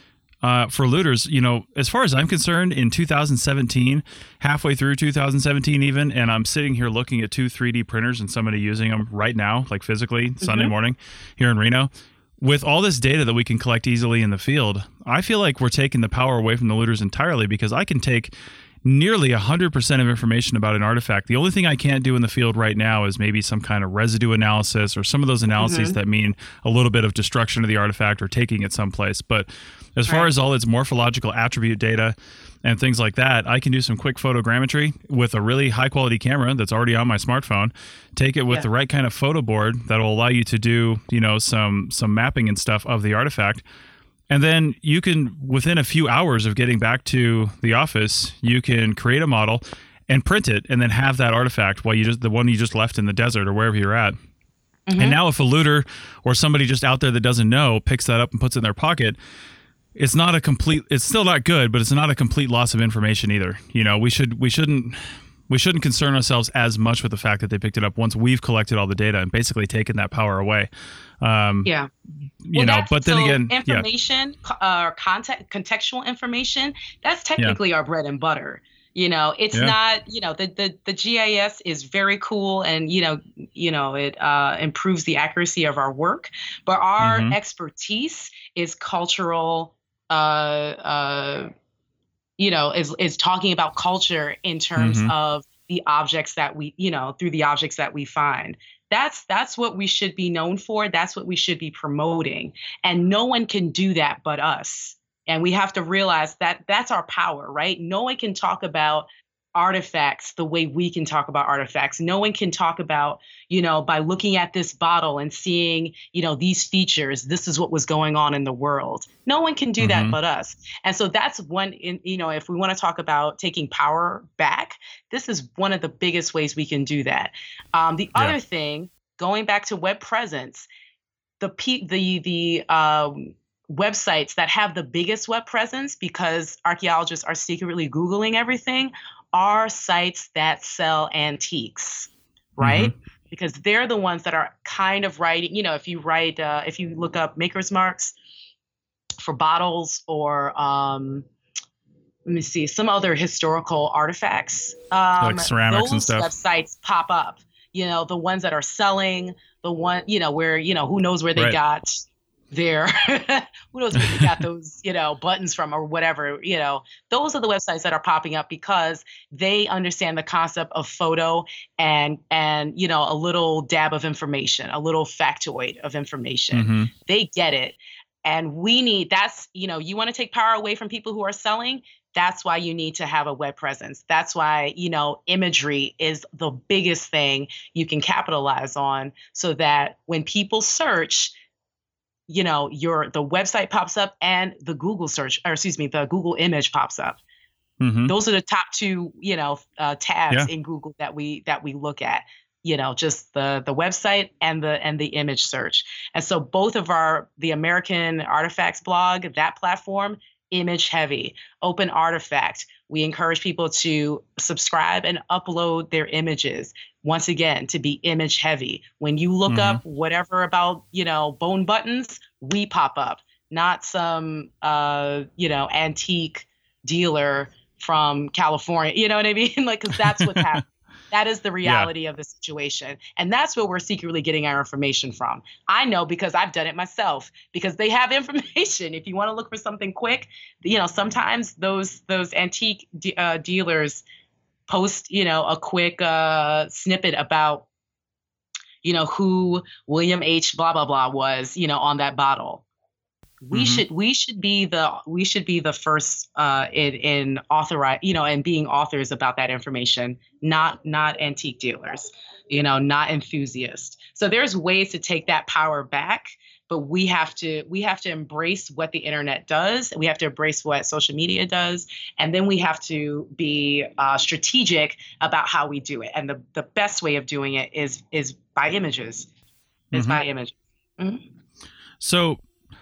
uh, for looters, you know, as far as I'm concerned, in two thousand seventeen, halfway through two thousand seventeen even, and I'm sitting here looking at two three D printers and somebody using them right now, like physically, mm-hmm. Sunday morning here in Reno, with all this data that we can collect easily in the field, I feel like we're taking the power away from the looters entirely, because I can take nearly one hundred percent of information about an artifact. The only thing I can't do in the field right now is maybe some kind of residue analysis or some of those analyses mm-hmm. that mean a little bit of destruction of the artifact or taking it someplace. But as far right. as all its morphological attribute data and things like that, I can do some quick photogrammetry with a really high quality camera that's already on my smartphone, take it with yeah. the right kind of photo board that will allow you to do, you know, some some mapping and stuff of the artifact. And then you can, within a few hours of getting back to the office, you can create a model and print it, and then have that artifact while you just the one you just left in the desert or wherever you're at. Mm-hmm. And now if a looter or somebody just out there that doesn't know picks that up and puts it in their pocket, it's not a complete, it's still not good, but it's not a complete loss of information either. You know, we should we shouldn't we shouldn't concern ourselves as much with the fact that they picked it up once we've collected all the data and basically taken that power away. Um, yeah. You well, know, but then so again, information, yeah. uh, context, contextual information, that's technically yeah. our bread and butter. You know, it's yeah. not, you know, the, the, the G I S is very cool, and, you know, you know, it uh, improves the accuracy of our work, but our mm-hmm. expertise is cultural, uh, uh, you know, is, is talking about culture in terms mm-hmm. of the objects that we, you know, through the objects that we find. That's that's what we should be known for. That's what we should be promoting. And no one can do that but us. And we have to realize that that's our power, right? No one can talk about artifacts the way we can talk about artifacts. No one can talk about, you know, by looking at this bottle and seeing, you know, these features, this is what was going on in the world. No one can do mm-hmm. that but us. And so that's one, in, you know, if we want to talk about taking power back, this is one of the biggest ways we can do that. Um, the yeah. other thing, going back to web presence, the P, the the um, websites that have the biggest web presence, because archaeologists are secretly Googling everything, are sites that sell antiques, right? Mm-hmm. Because they're the ones that are kind of writing, you know, if you write, uh, if you look up maker's marks for bottles or, um, let me see, some other historical artifacts. Um, like ceramics and stuff. Those websites pop up, you know, the ones that are selling, the one, you know, where, you know, who knows where they right. got their, who knows where they got those, you know, buttons from or whatever, you know, those are the websites that are popping up because they understand the concept of photo and, and, you know, a little dab of information, a little factoid of information. Mm-hmm. They get it. And we need, that's, you know, you want to take power away from people who are selling. That's why you need to have a web presence. That's why, you know, imagery is the biggest thing you can capitalize on, so that when people search, you know, your the website pops up and the Google search, or excuse me, the Google image pops up. Mm-hmm. Those are the top two, you know, uh, tabs yeah. in Google that we that we look at. You know, just the the website and the and the image search. And so both of our the American Artifacts blog, that platform, image heavy. Open Artifact, we encourage people to subscribe and upload their images. Once again, to be image heavy. When you look Mm-hmm. up whatever about, you know, bone buttons, we pop up, not some, uh, you know, antique dealer from California. You know what I mean? Like, because that's what's happening. That is the reality yeah. of the situation. And that's where we're secretly getting our information from. I know because I've done it myself, because they have information. If you want to look for something quick, you know, sometimes those those antique de- uh, dealers post, you know, a quick uh, snippet about, you know, who William H. blah, blah, blah was, you know, on that bottle. We mm-hmm. should we should be the we should be the first uh, in in authorize you know and being authors about that information, not not antique dealers, you know, not enthusiasts. So there's ways to take that power back, but we have to we have to embrace what the internet does. We have to embrace what social media does, and then we have to be uh, strategic about how we do it. And the the best way of doing it is is by images. Is mm-hmm. by images. Mm-hmm. So.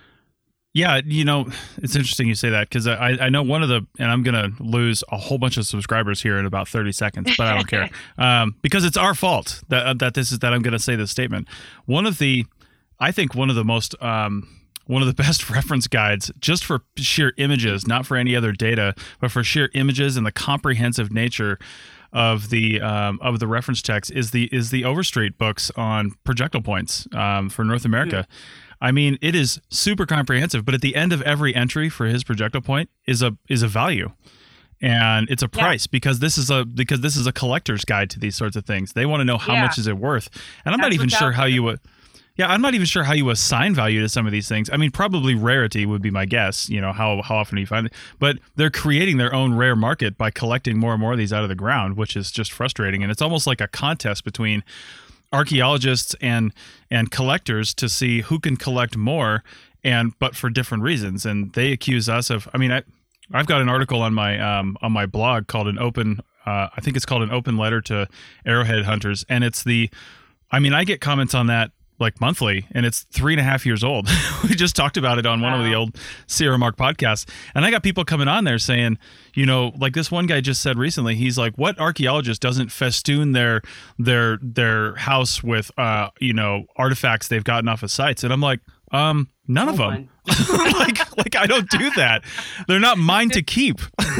Yeah, you know, it's interesting you say that, because I, I know one of the, and I'm going to lose a whole bunch of subscribers here in about thirty seconds, but I don't care, um, because it's our fault that that this is that I'm going to say this statement. One of the, I think one of the most, um, one of the best reference guides, just for sheer images, not for any other data, but for sheer images and the comprehensive nature of the um, of the reference text, is the is the Overstreet books on projectile points um, for North America. Mm. I mean, it is super comprehensive, but at the end of every entry for his projectile point is a is a value, and it's a price yeah. because this is a because this is a collector's guide to these sorts of things. They want to know how yeah. much is it worth, and I'm That's not even sure how you would. Yeah, I'm not even sure how you assign value to some of these things. I mean, probably rarity would be my guess. You know, how how often do you find it? But they're creating their own rare market by collecting more and more of these out of the ground, which is just frustrating. And it's almost like a contest between archaeologists and and collectors to see who can collect more, and but for different reasons. And they accuse us of. I mean, I I've got an article on my um on my blog called an open. Uh, I think it's called an open letter to arrowhead hunters, and it's the. I mean, I get comments on that like monthly, and it's three and a half years old. We just talked about it on wow. one of the old Sierra Mark podcasts, and I got people coming on there saying, you know, like this one guy just said recently, he's like, what archaeologist doesn't festoon their their their house with uh you know artifacts they've gotten off of sites? And I'm like, um none no of them. like like I don't do that. They're not mine to keep.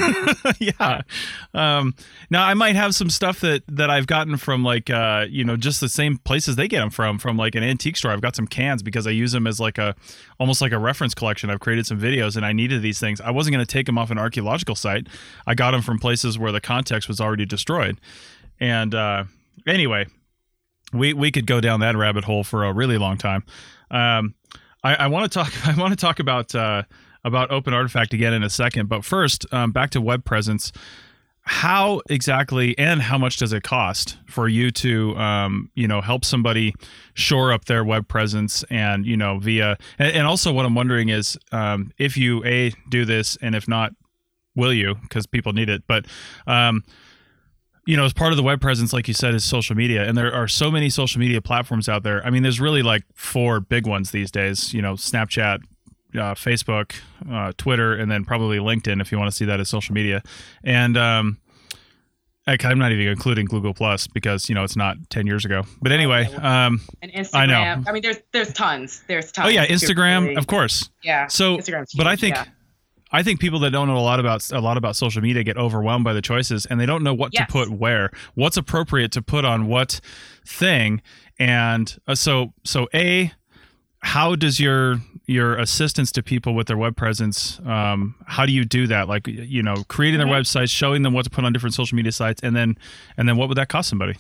yeah. Um, now I might have some stuff that that I've gotten from like uh you know just the same places they get them from from like an antique store. I've got some cans because I use them as like a almost like a reference collection. I've created some videos and I needed these things. I wasn't going to take them off an archaeological site. I got them from places where the context was already destroyed. And uh, anyway, we we could go down that rabbit hole for a really long time. Um, I, I want to talk. I want to talk about uh, about Open Artifact again in a second. But first, um, back to web presence. How exactly and how much does it cost for you to, um, you know, help somebody shore up their web presence, and you know via and, and also what I'm wondering is um, if you a do this, and if not, will you? Because people need it. But um, you know, as part of the web presence, like you said, is social media. And there are so many social media platforms out there. I mean, there's really like four big ones these days, you know, Snapchat, uh, Facebook, uh, Twitter, and then probably LinkedIn, if you want to see that as social media. And um, I, I'm not even including Google Plus because, you know, it's not ten years ago. But anyway. Um, and Instagram. I know. I mean, there's there's tons. There's tons. Oh, yeah. Instagram, of course. Yeah. So, Instagram's but huge, I think... Yeah. I think people that don't know a lot about a lot about social media get overwhelmed by the choices, and they don't know what yes. to put where, what's appropriate to put on what thing. And uh, so, so a, how does your your assistance to people with their web presence? Um, how do you do that? Like, you know, creating their mm-hmm. websites, showing them what to put on different social media sites, and then and then what would that cost somebody?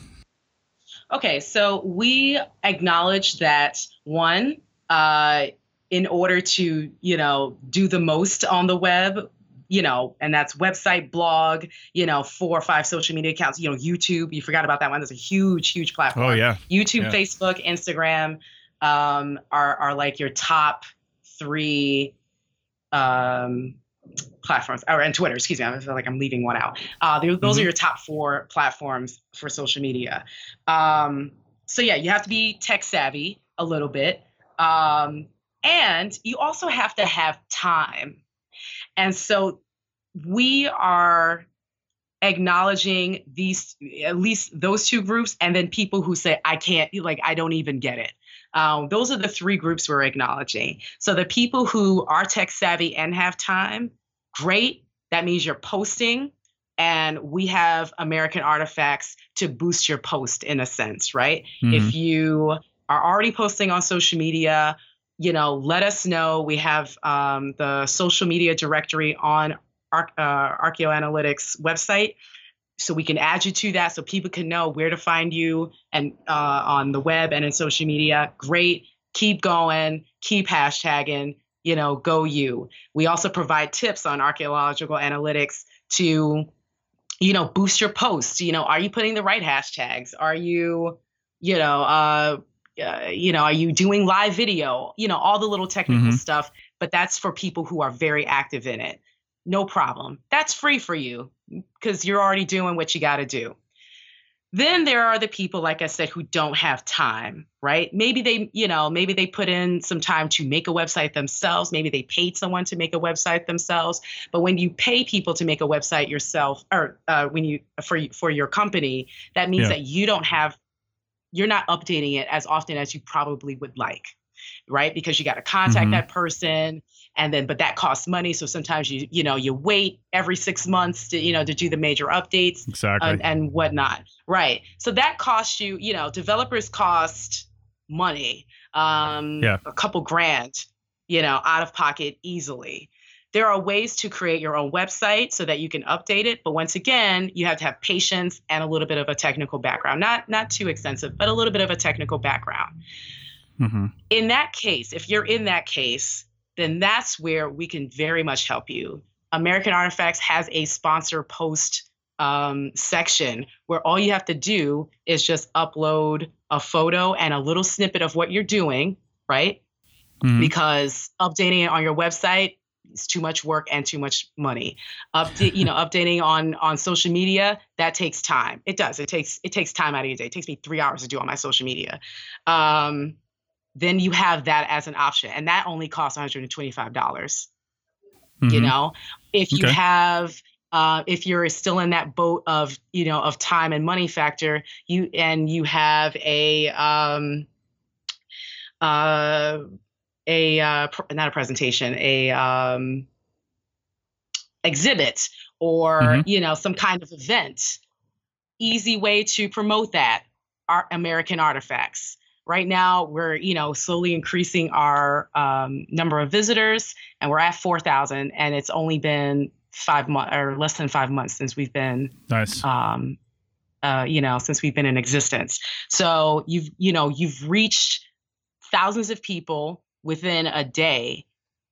Okay, so we acknowledge that one. Uh, in order to, you know, do the most on the web, you know, and that's website, blog, you know, four or five social media accounts, you know, YouTube, you forgot about that one. There's a huge, huge platform. Oh, yeah. YouTube, yeah. Facebook, Instagram um, are, are like your top three um, platforms, or and Twitter, excuse me. I feel like I'm leaving one out. Uh, those mm-hmm. are your top four platforms for social media. Um, so, yeah, you have to be tech savvy a little bit. Um, And you also have to have time. And so we are acknowledging these, at least those two groups, and then people who say, I can't, like, I don't even get it. Um, those are the three groups we're acknowledging. So the people who are tech savvy and have time, great. That means you're posting, and we have American Artifacts to boost your post in a sense, right? Mm-hmm. If you are already posting on social media, you know, let us know. We have um, the social media directory on our uh, Archaeoanalytics website, so we can add you to that so people can know where to find you and uh, on the web and in social media. Great. Keep going. Keep hashtagging. You know, go you. We also provide tips on archaeological analytics to, you know, boost your posts. You know, are you putting the right hashtags? Are you, you know, uh, uh, you know, are you doing live video? You know, all the little technical mm-hmm. stuff. But that's for people who are very active in it. No problem. That's free for you because you're already doing what you got to do. Then there are the people, like I said, who don't have time, right? Maybe they, you know, maybe they put in some time to make a website themselves. Maybe they paid someone to make a website themselves. But when you pay people to make a website yourself, or uh, when you for for your company, that means yeah. that you don't have, you're not updating it as often as you probably would like, right? Because you got to contact mm-hmm. that person. And then, but that costs money. So sometimes you, you know, you wait every six months to, you know, to do the major updates exactly. and, and whatnot. Right. So that costs you, you know, developers cost money, um, yeah. a couple grand, you know, out of pocket easily. There are ways to create your own website so that you can update it. But once again, you have to have patience and a little bit of a technical background, not, not too extensive, but a little bit of a technical background. Mm-hmm. In that case, if you're in that case, then that's where we can very much help you. American Artifacts has a sponsor post um, section where all you have to do is just upload a photo and a little snippet of what you're doing, right? Mm-hmm. Because updating it on your website is too much work and too much money. Update, you know, updating on on social media, that takes time. It does. It takes it takes time out of your day. It takes me three hours to do on my social media. Um, then you have that as an option. And that only costs one hundred twenty-five dollars. Mm-hmm. You know, if you okay. have, uh, if you're still in that boat of, you know, of time and money factor, you, and you have a, um, uh, a, uh, pr- not a presentation, a, um, exhibit or, mm-hmm. you know, some kind of event, easy way to promote that are American Artifacts. Right now, we're, you know, slowly increasing our um, number of visitors, and we're at four thousand, and it's only been five months or less than five months since we've been, nice. um, uh, you know, since we've been in existence. So you've, you know, you've reached thousands of people within a day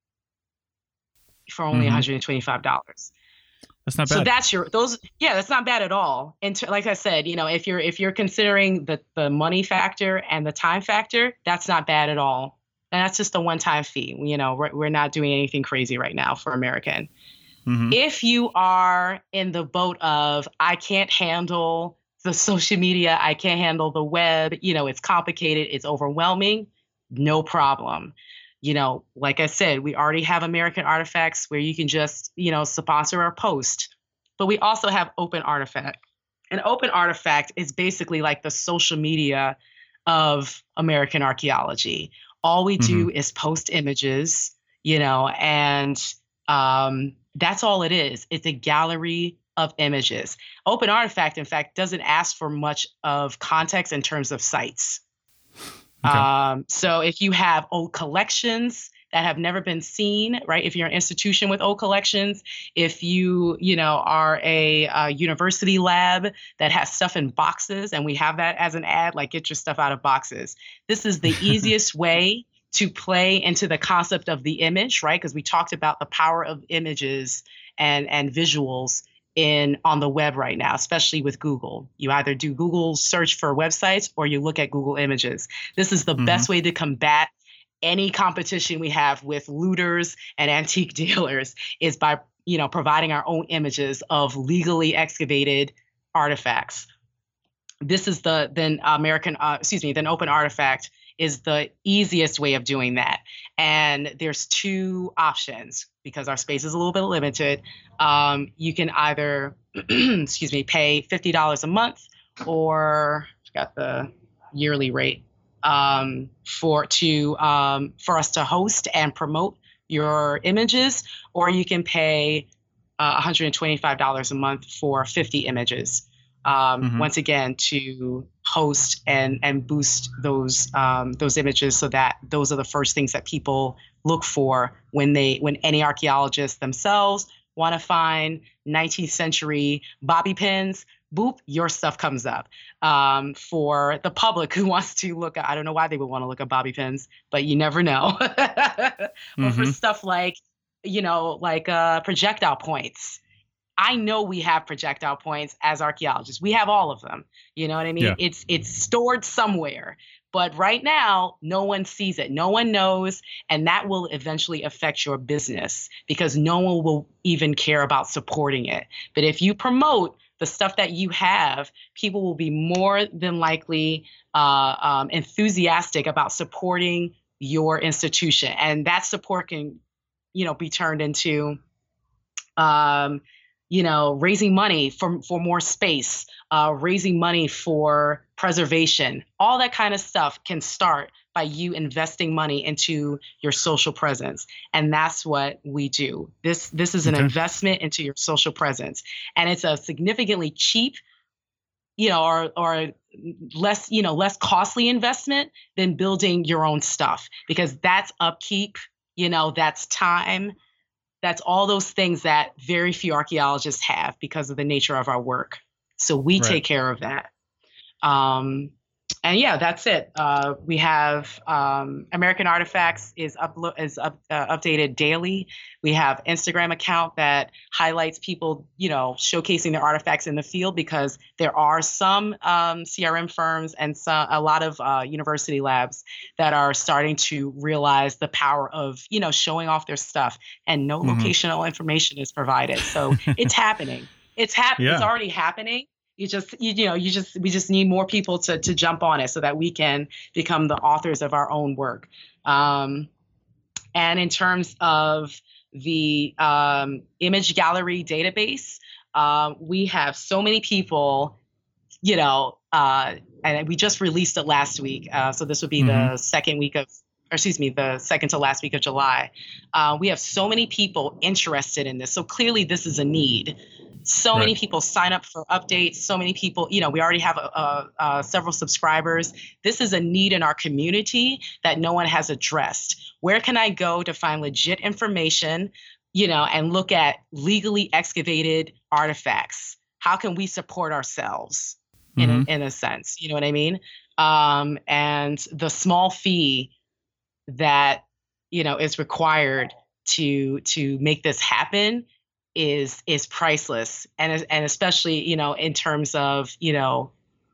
for only mm-hmm. one hundred twenty-five dollars. That's not bad. So that's your those. Yeah, that's not bad at all. And t- like I said, you know, if you're if you're considering the the money factor and the time factor, that's not bad at all. And that's just a one time fee. You know, we're we're not doing anything crazy right now for American. Mm-hmm. If you are in the boat of I can't handle the social media, I can't handle the web. You know, it's complicated, it's overwhelming. No problem. You know, like I said, we already have American Artifacts where you can just, you know, sponsor our post. But we also have Open Artifact. And Open Artifact is basically like the social media of American archaeology. All we do mm-hmm. is post images, you know, and um, that's all it is. It's a gallery of images. Open Artifact, in fact, doesn't ask for much of context in terms of sites. Okay. Um, so if you have old collections that have never been seen, right? If you're an institution with old collections, if you, you know, are a, a university lab that has stuff in boxes, and we have that as an ad, like get your stuff out of boxes. This is the easiest way to play into the concept of the image, right? Because we talked about the power of images and, and visuals in on the web right now, especially with Google. You either do Google search for websites or you look at Google Images. This is the mm-hmm. best way to combat any competition we have with looters and antique dealers is by, you know, providing our own images of legally excavated artifacts. This is the then American, uh, excuse me, then Open Artifact is the easiest way of doing that. And there's two options because our space is a little bit limited. Um, you can either, excuse me, pay fifty dollars a month, or I forgot the yearly rate um, for to um, for us to host and promote your images, or you can pay uh, one hundred twenty-five dollars a month for fifty images. Um, mm-hmm. Once again, to host and and boost those um, those images, so that those are the first things that people look for when they when any archaeologists themselves want to find nineteenth century bobby pins. Boop, your stuff comes up. Um, for the public who wants to look at, I don't know why they would want to look at bobby pins, but you never know. Or mm-hmm. for stuff like, you know, like uh, projectile points. I know we have projectile points as archaeologists. We have all of them. You know what I mean? Yeah. It's it's stored somewhere. But right now, no one sees it. No one knows. And that will eventually affect your business because no one will even care about supporting it. But if you promote the stuff that you have, people will be more than likely uh, um, enthusiastic about supporting your institution. And that support can, you know, be turned into um, you know, raising money for, for more space, uh, raising money for preservation, all that kind of stuff can start by you investing money into your social presence. And that's what we do. This, this is an okay. investment into your social presence. And it's a significantly cheap, you know, or, or less, you know, less costly investment than building your own stuff, because that's upkeep, you know, that's time. That's all those things that very few archaeologists have because of the nature of our work. So we right. take care of that. Um, and yeah, that's it. Uh, we have um, American Artifacts is uplo- is up, uh, updated daily. We have Instagram account that highlights people, you know, showcasing their artifacts in the field, because there are some um, C R M firms and some, a lot of uh, university labs that are starting to realize the power of, you know, showing off their stuff, and no mm-hmm. locational information is provided. So it's happening. It's happening. Yeah. It's already happening. You just, you, you know, you just, we just need more people to to jump on it so that we can become the authors of our own work. Um, and in terms of the um, image gallery database, uh, we have so many people, you know, uh, and we just released it last week. Uh, so this would be mm-hmm. the second week of, or excuse me, the second to last week of July. Uh, we have so many people interested in this. So clearly this is a need. So right. many people sign up for updates. So many people, you know, we already have a, a, a several subscribers. This is a need in our community that no one has addressed. Where can I go to find legit information, you know, and look at legally excavated artifacts? How can we support ourselves in, mm-hmm. a, in a sense? You know what I mean? Um, and the small fee that, you know, is required to to make this happen is is priceless, and and especially, you know, in terms of, you know,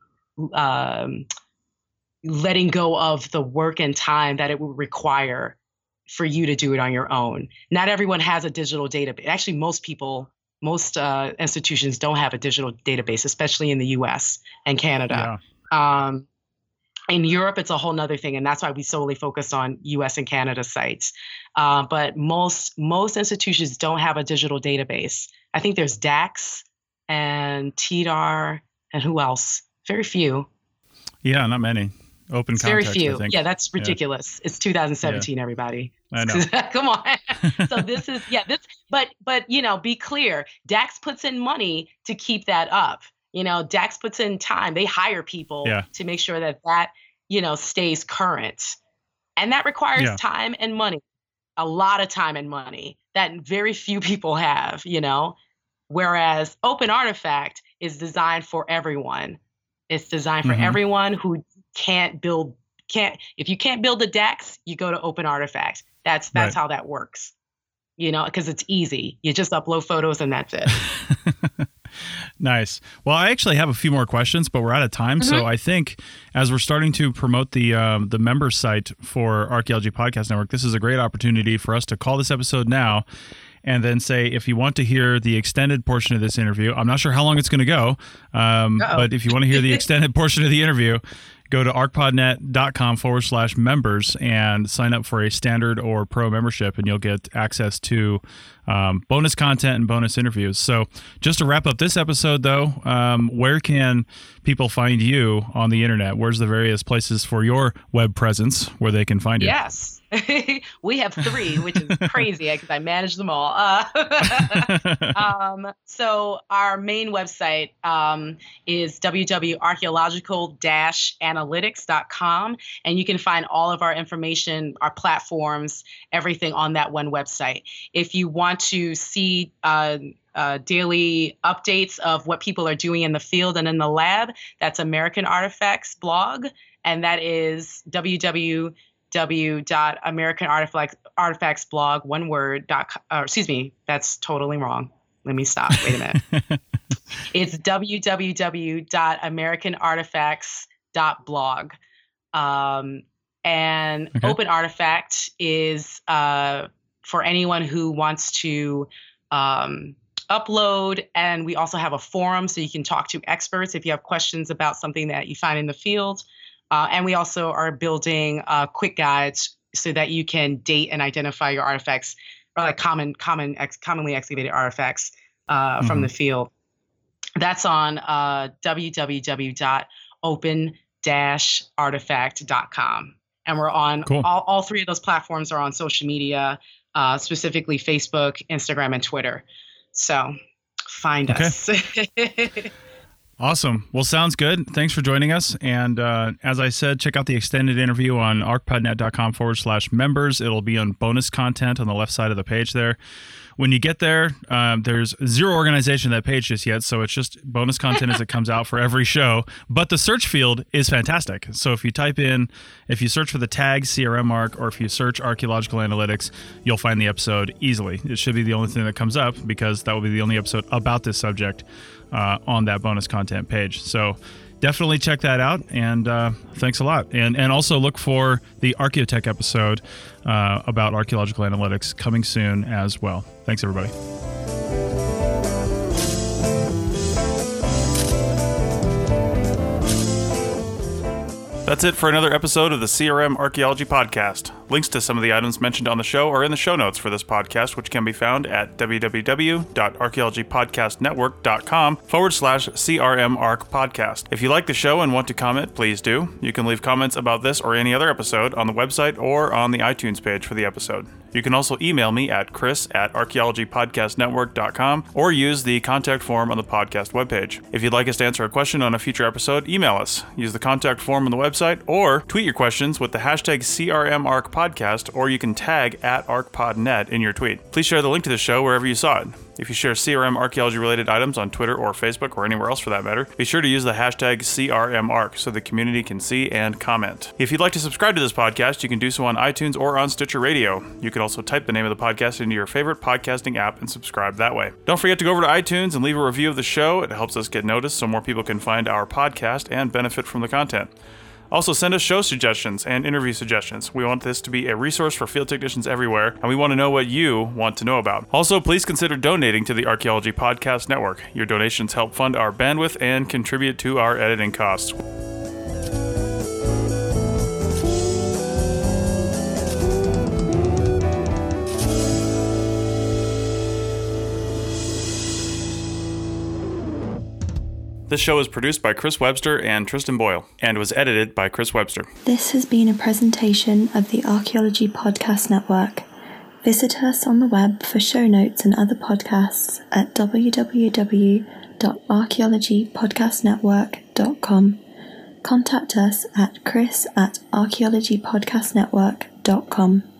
um, letting go of the work and time that it would require for you to do it on your own. Not everyone has a digital database. Actually, most people, most uh, institutions don't have a digital database, especially in the U S and Canada. Yeah. Um, In Europe, it's a whole nother thing, and that's why we solely focus on U S and Canada sites. Uh, but most most institutions don't have a digital database. I think there's D A X and T D A R, and who else? Very few. Yeah, not many. Open it's context, very few. I think. Yeah, that's ridiculous. Yeah. It's two thousand seventeen, yeah. everybody. I know. Come on. So this is yeah. This, but but you know, be clear. D A X puts in money to keep that up. You know, D A X puts in time. They hire people yeah. to make sure that that, you know, stays current. And that requires yeah. time and money, a lot of time and money that very few people have, you know, whereas Open Artifact is designed for everyone. It's designed for mm-hmm. everyone who can't build, can't, if you can't build a D A X, you go to Open Artifact. That's, that's right. how that works, you know, because it's easy. You just upload photos and that's it. Nice. Well, I actually have a few more questions, but we're out of time. Mm-hmm. So I think as we're starting to promote the um, the member site for Archaeology Podcast Network, this is a great opportunity for us to call this episode now and then say, if you want to hear the extended portion of this interview, I'm not sure how long it's going to go, um, but if you want to hear the extended portion of the interview, go to arcpodnet.com forward slash members and sign up for a standard or pro membership, and you'll get access to um, bonus content and bonus interviews. So just to wrap up this episode, though, um, where can people find you on the internet? Where's the various places for your web presence where they can find you? Yes. We have three, which is crazy because I manage them all. Uh, um, so our main website um, is w w w dot archaeological dash analytics dot com, and you can find all of our information, our platforms, everything on that one website. If you want to see uh, uh, daily updates of what people are doing in the field and in the lab, that's American Artifacts blog, and that is w w w dot american artifacts blog one word dot or excuse me, that's totally wrong. Let me stop. Wait a minute. It's w w w dot american artifacts dot blog. Um, and okay. Open Artifact is uh, for anyone who wants to um, upload, and we also have a forum so you can talk to experts if you have questions about something that you find in the field. Uh, and we also are building uh, quick guides so that you can date and identify your artifacts, or like common, common, ex- commonly excavated artifacts uh, mm-hmm. from the field. That's on uh, w w w dot open dash artifact dot com, and we're on cool. all, all three of those platforms are on social media, uh, specifically Facebook, Instagram, and Twitter. So find okay. us. Awesome. Well, sounds good. Thanks for joining us. And uh, as I said, check out the extended interview on arcpodnet.com forward slash members. It'll be on bonus content on the left side of the page there. When you get there, um, there's zero organization on that page just yet, so it's just bonus content as it comes out for every show. But the search field is fantastic. So if you type in, if you search for the tag C R M Arc, or if you search archaeological analytics, you'll find the episode easily. It should be the only thing that comes up because that will be the only episode about this subject uh, on that bonus content page. So definitely check that out, and uh, thanks a lot. And and also look for the Archaeotech episode uh, about archaeological analytics coming soon as well. Thanks, everybody. That's it for another episode of the C R M Archaeology Podcast. Links to some of the items mentioned on the show are in the show notes for this podcast, which can be found at w w w dot archaeology podcast network dot com forward slash C R M Arc Podcast. If you like the show and want to comment, please do. You can leave comments about this or any other episode on the website or on the iTunes page for the episode. You can also email me at chris at archaeology podcast network dot com or use the contact form on the podcast webpage. If you'd like us to answer a question on a future episode, email us. Use the contact form on the website or tweet your questions with the hashtag C R M Arc Podcast, or you can tag at ArcPodNet in your tweet. Please share the link to the show wherever you saw it. If you share C R M archaeology-related items on Twitter or Facebook or anywhere else for that matter, be sure to use the hashtag C R M Arc so the community can see and comment. If you'd like to subscribe to this podcast, you can do so on iTunes or on Stitcher Radio. You can also type the name of the podcast into your favorite podcasting app and subscribe that way. Don't forget to go over to iTunes and leave a review of the show. It helps us get noticed so more people can find our podcast and benefit from the content. Also, send us show suggestions and interview suggestions. We want this to be a resource for field technicians everywhere, and we want to know what you want to know about. Also, please consider donating to the Archaeology Podcast Network. Your donations help fund our bandwidth and contribute to our editing costs. This show is produced by Chris Webster and Tristan Boyle, and was edited by Chris Webster. This has been a presentation of the Archaeology Podcast Network. Visit us on the web for show notes and other podcasts at w w w dot archaeology podcast network dot com. Contact us at chris at archaeology podcast network dot com.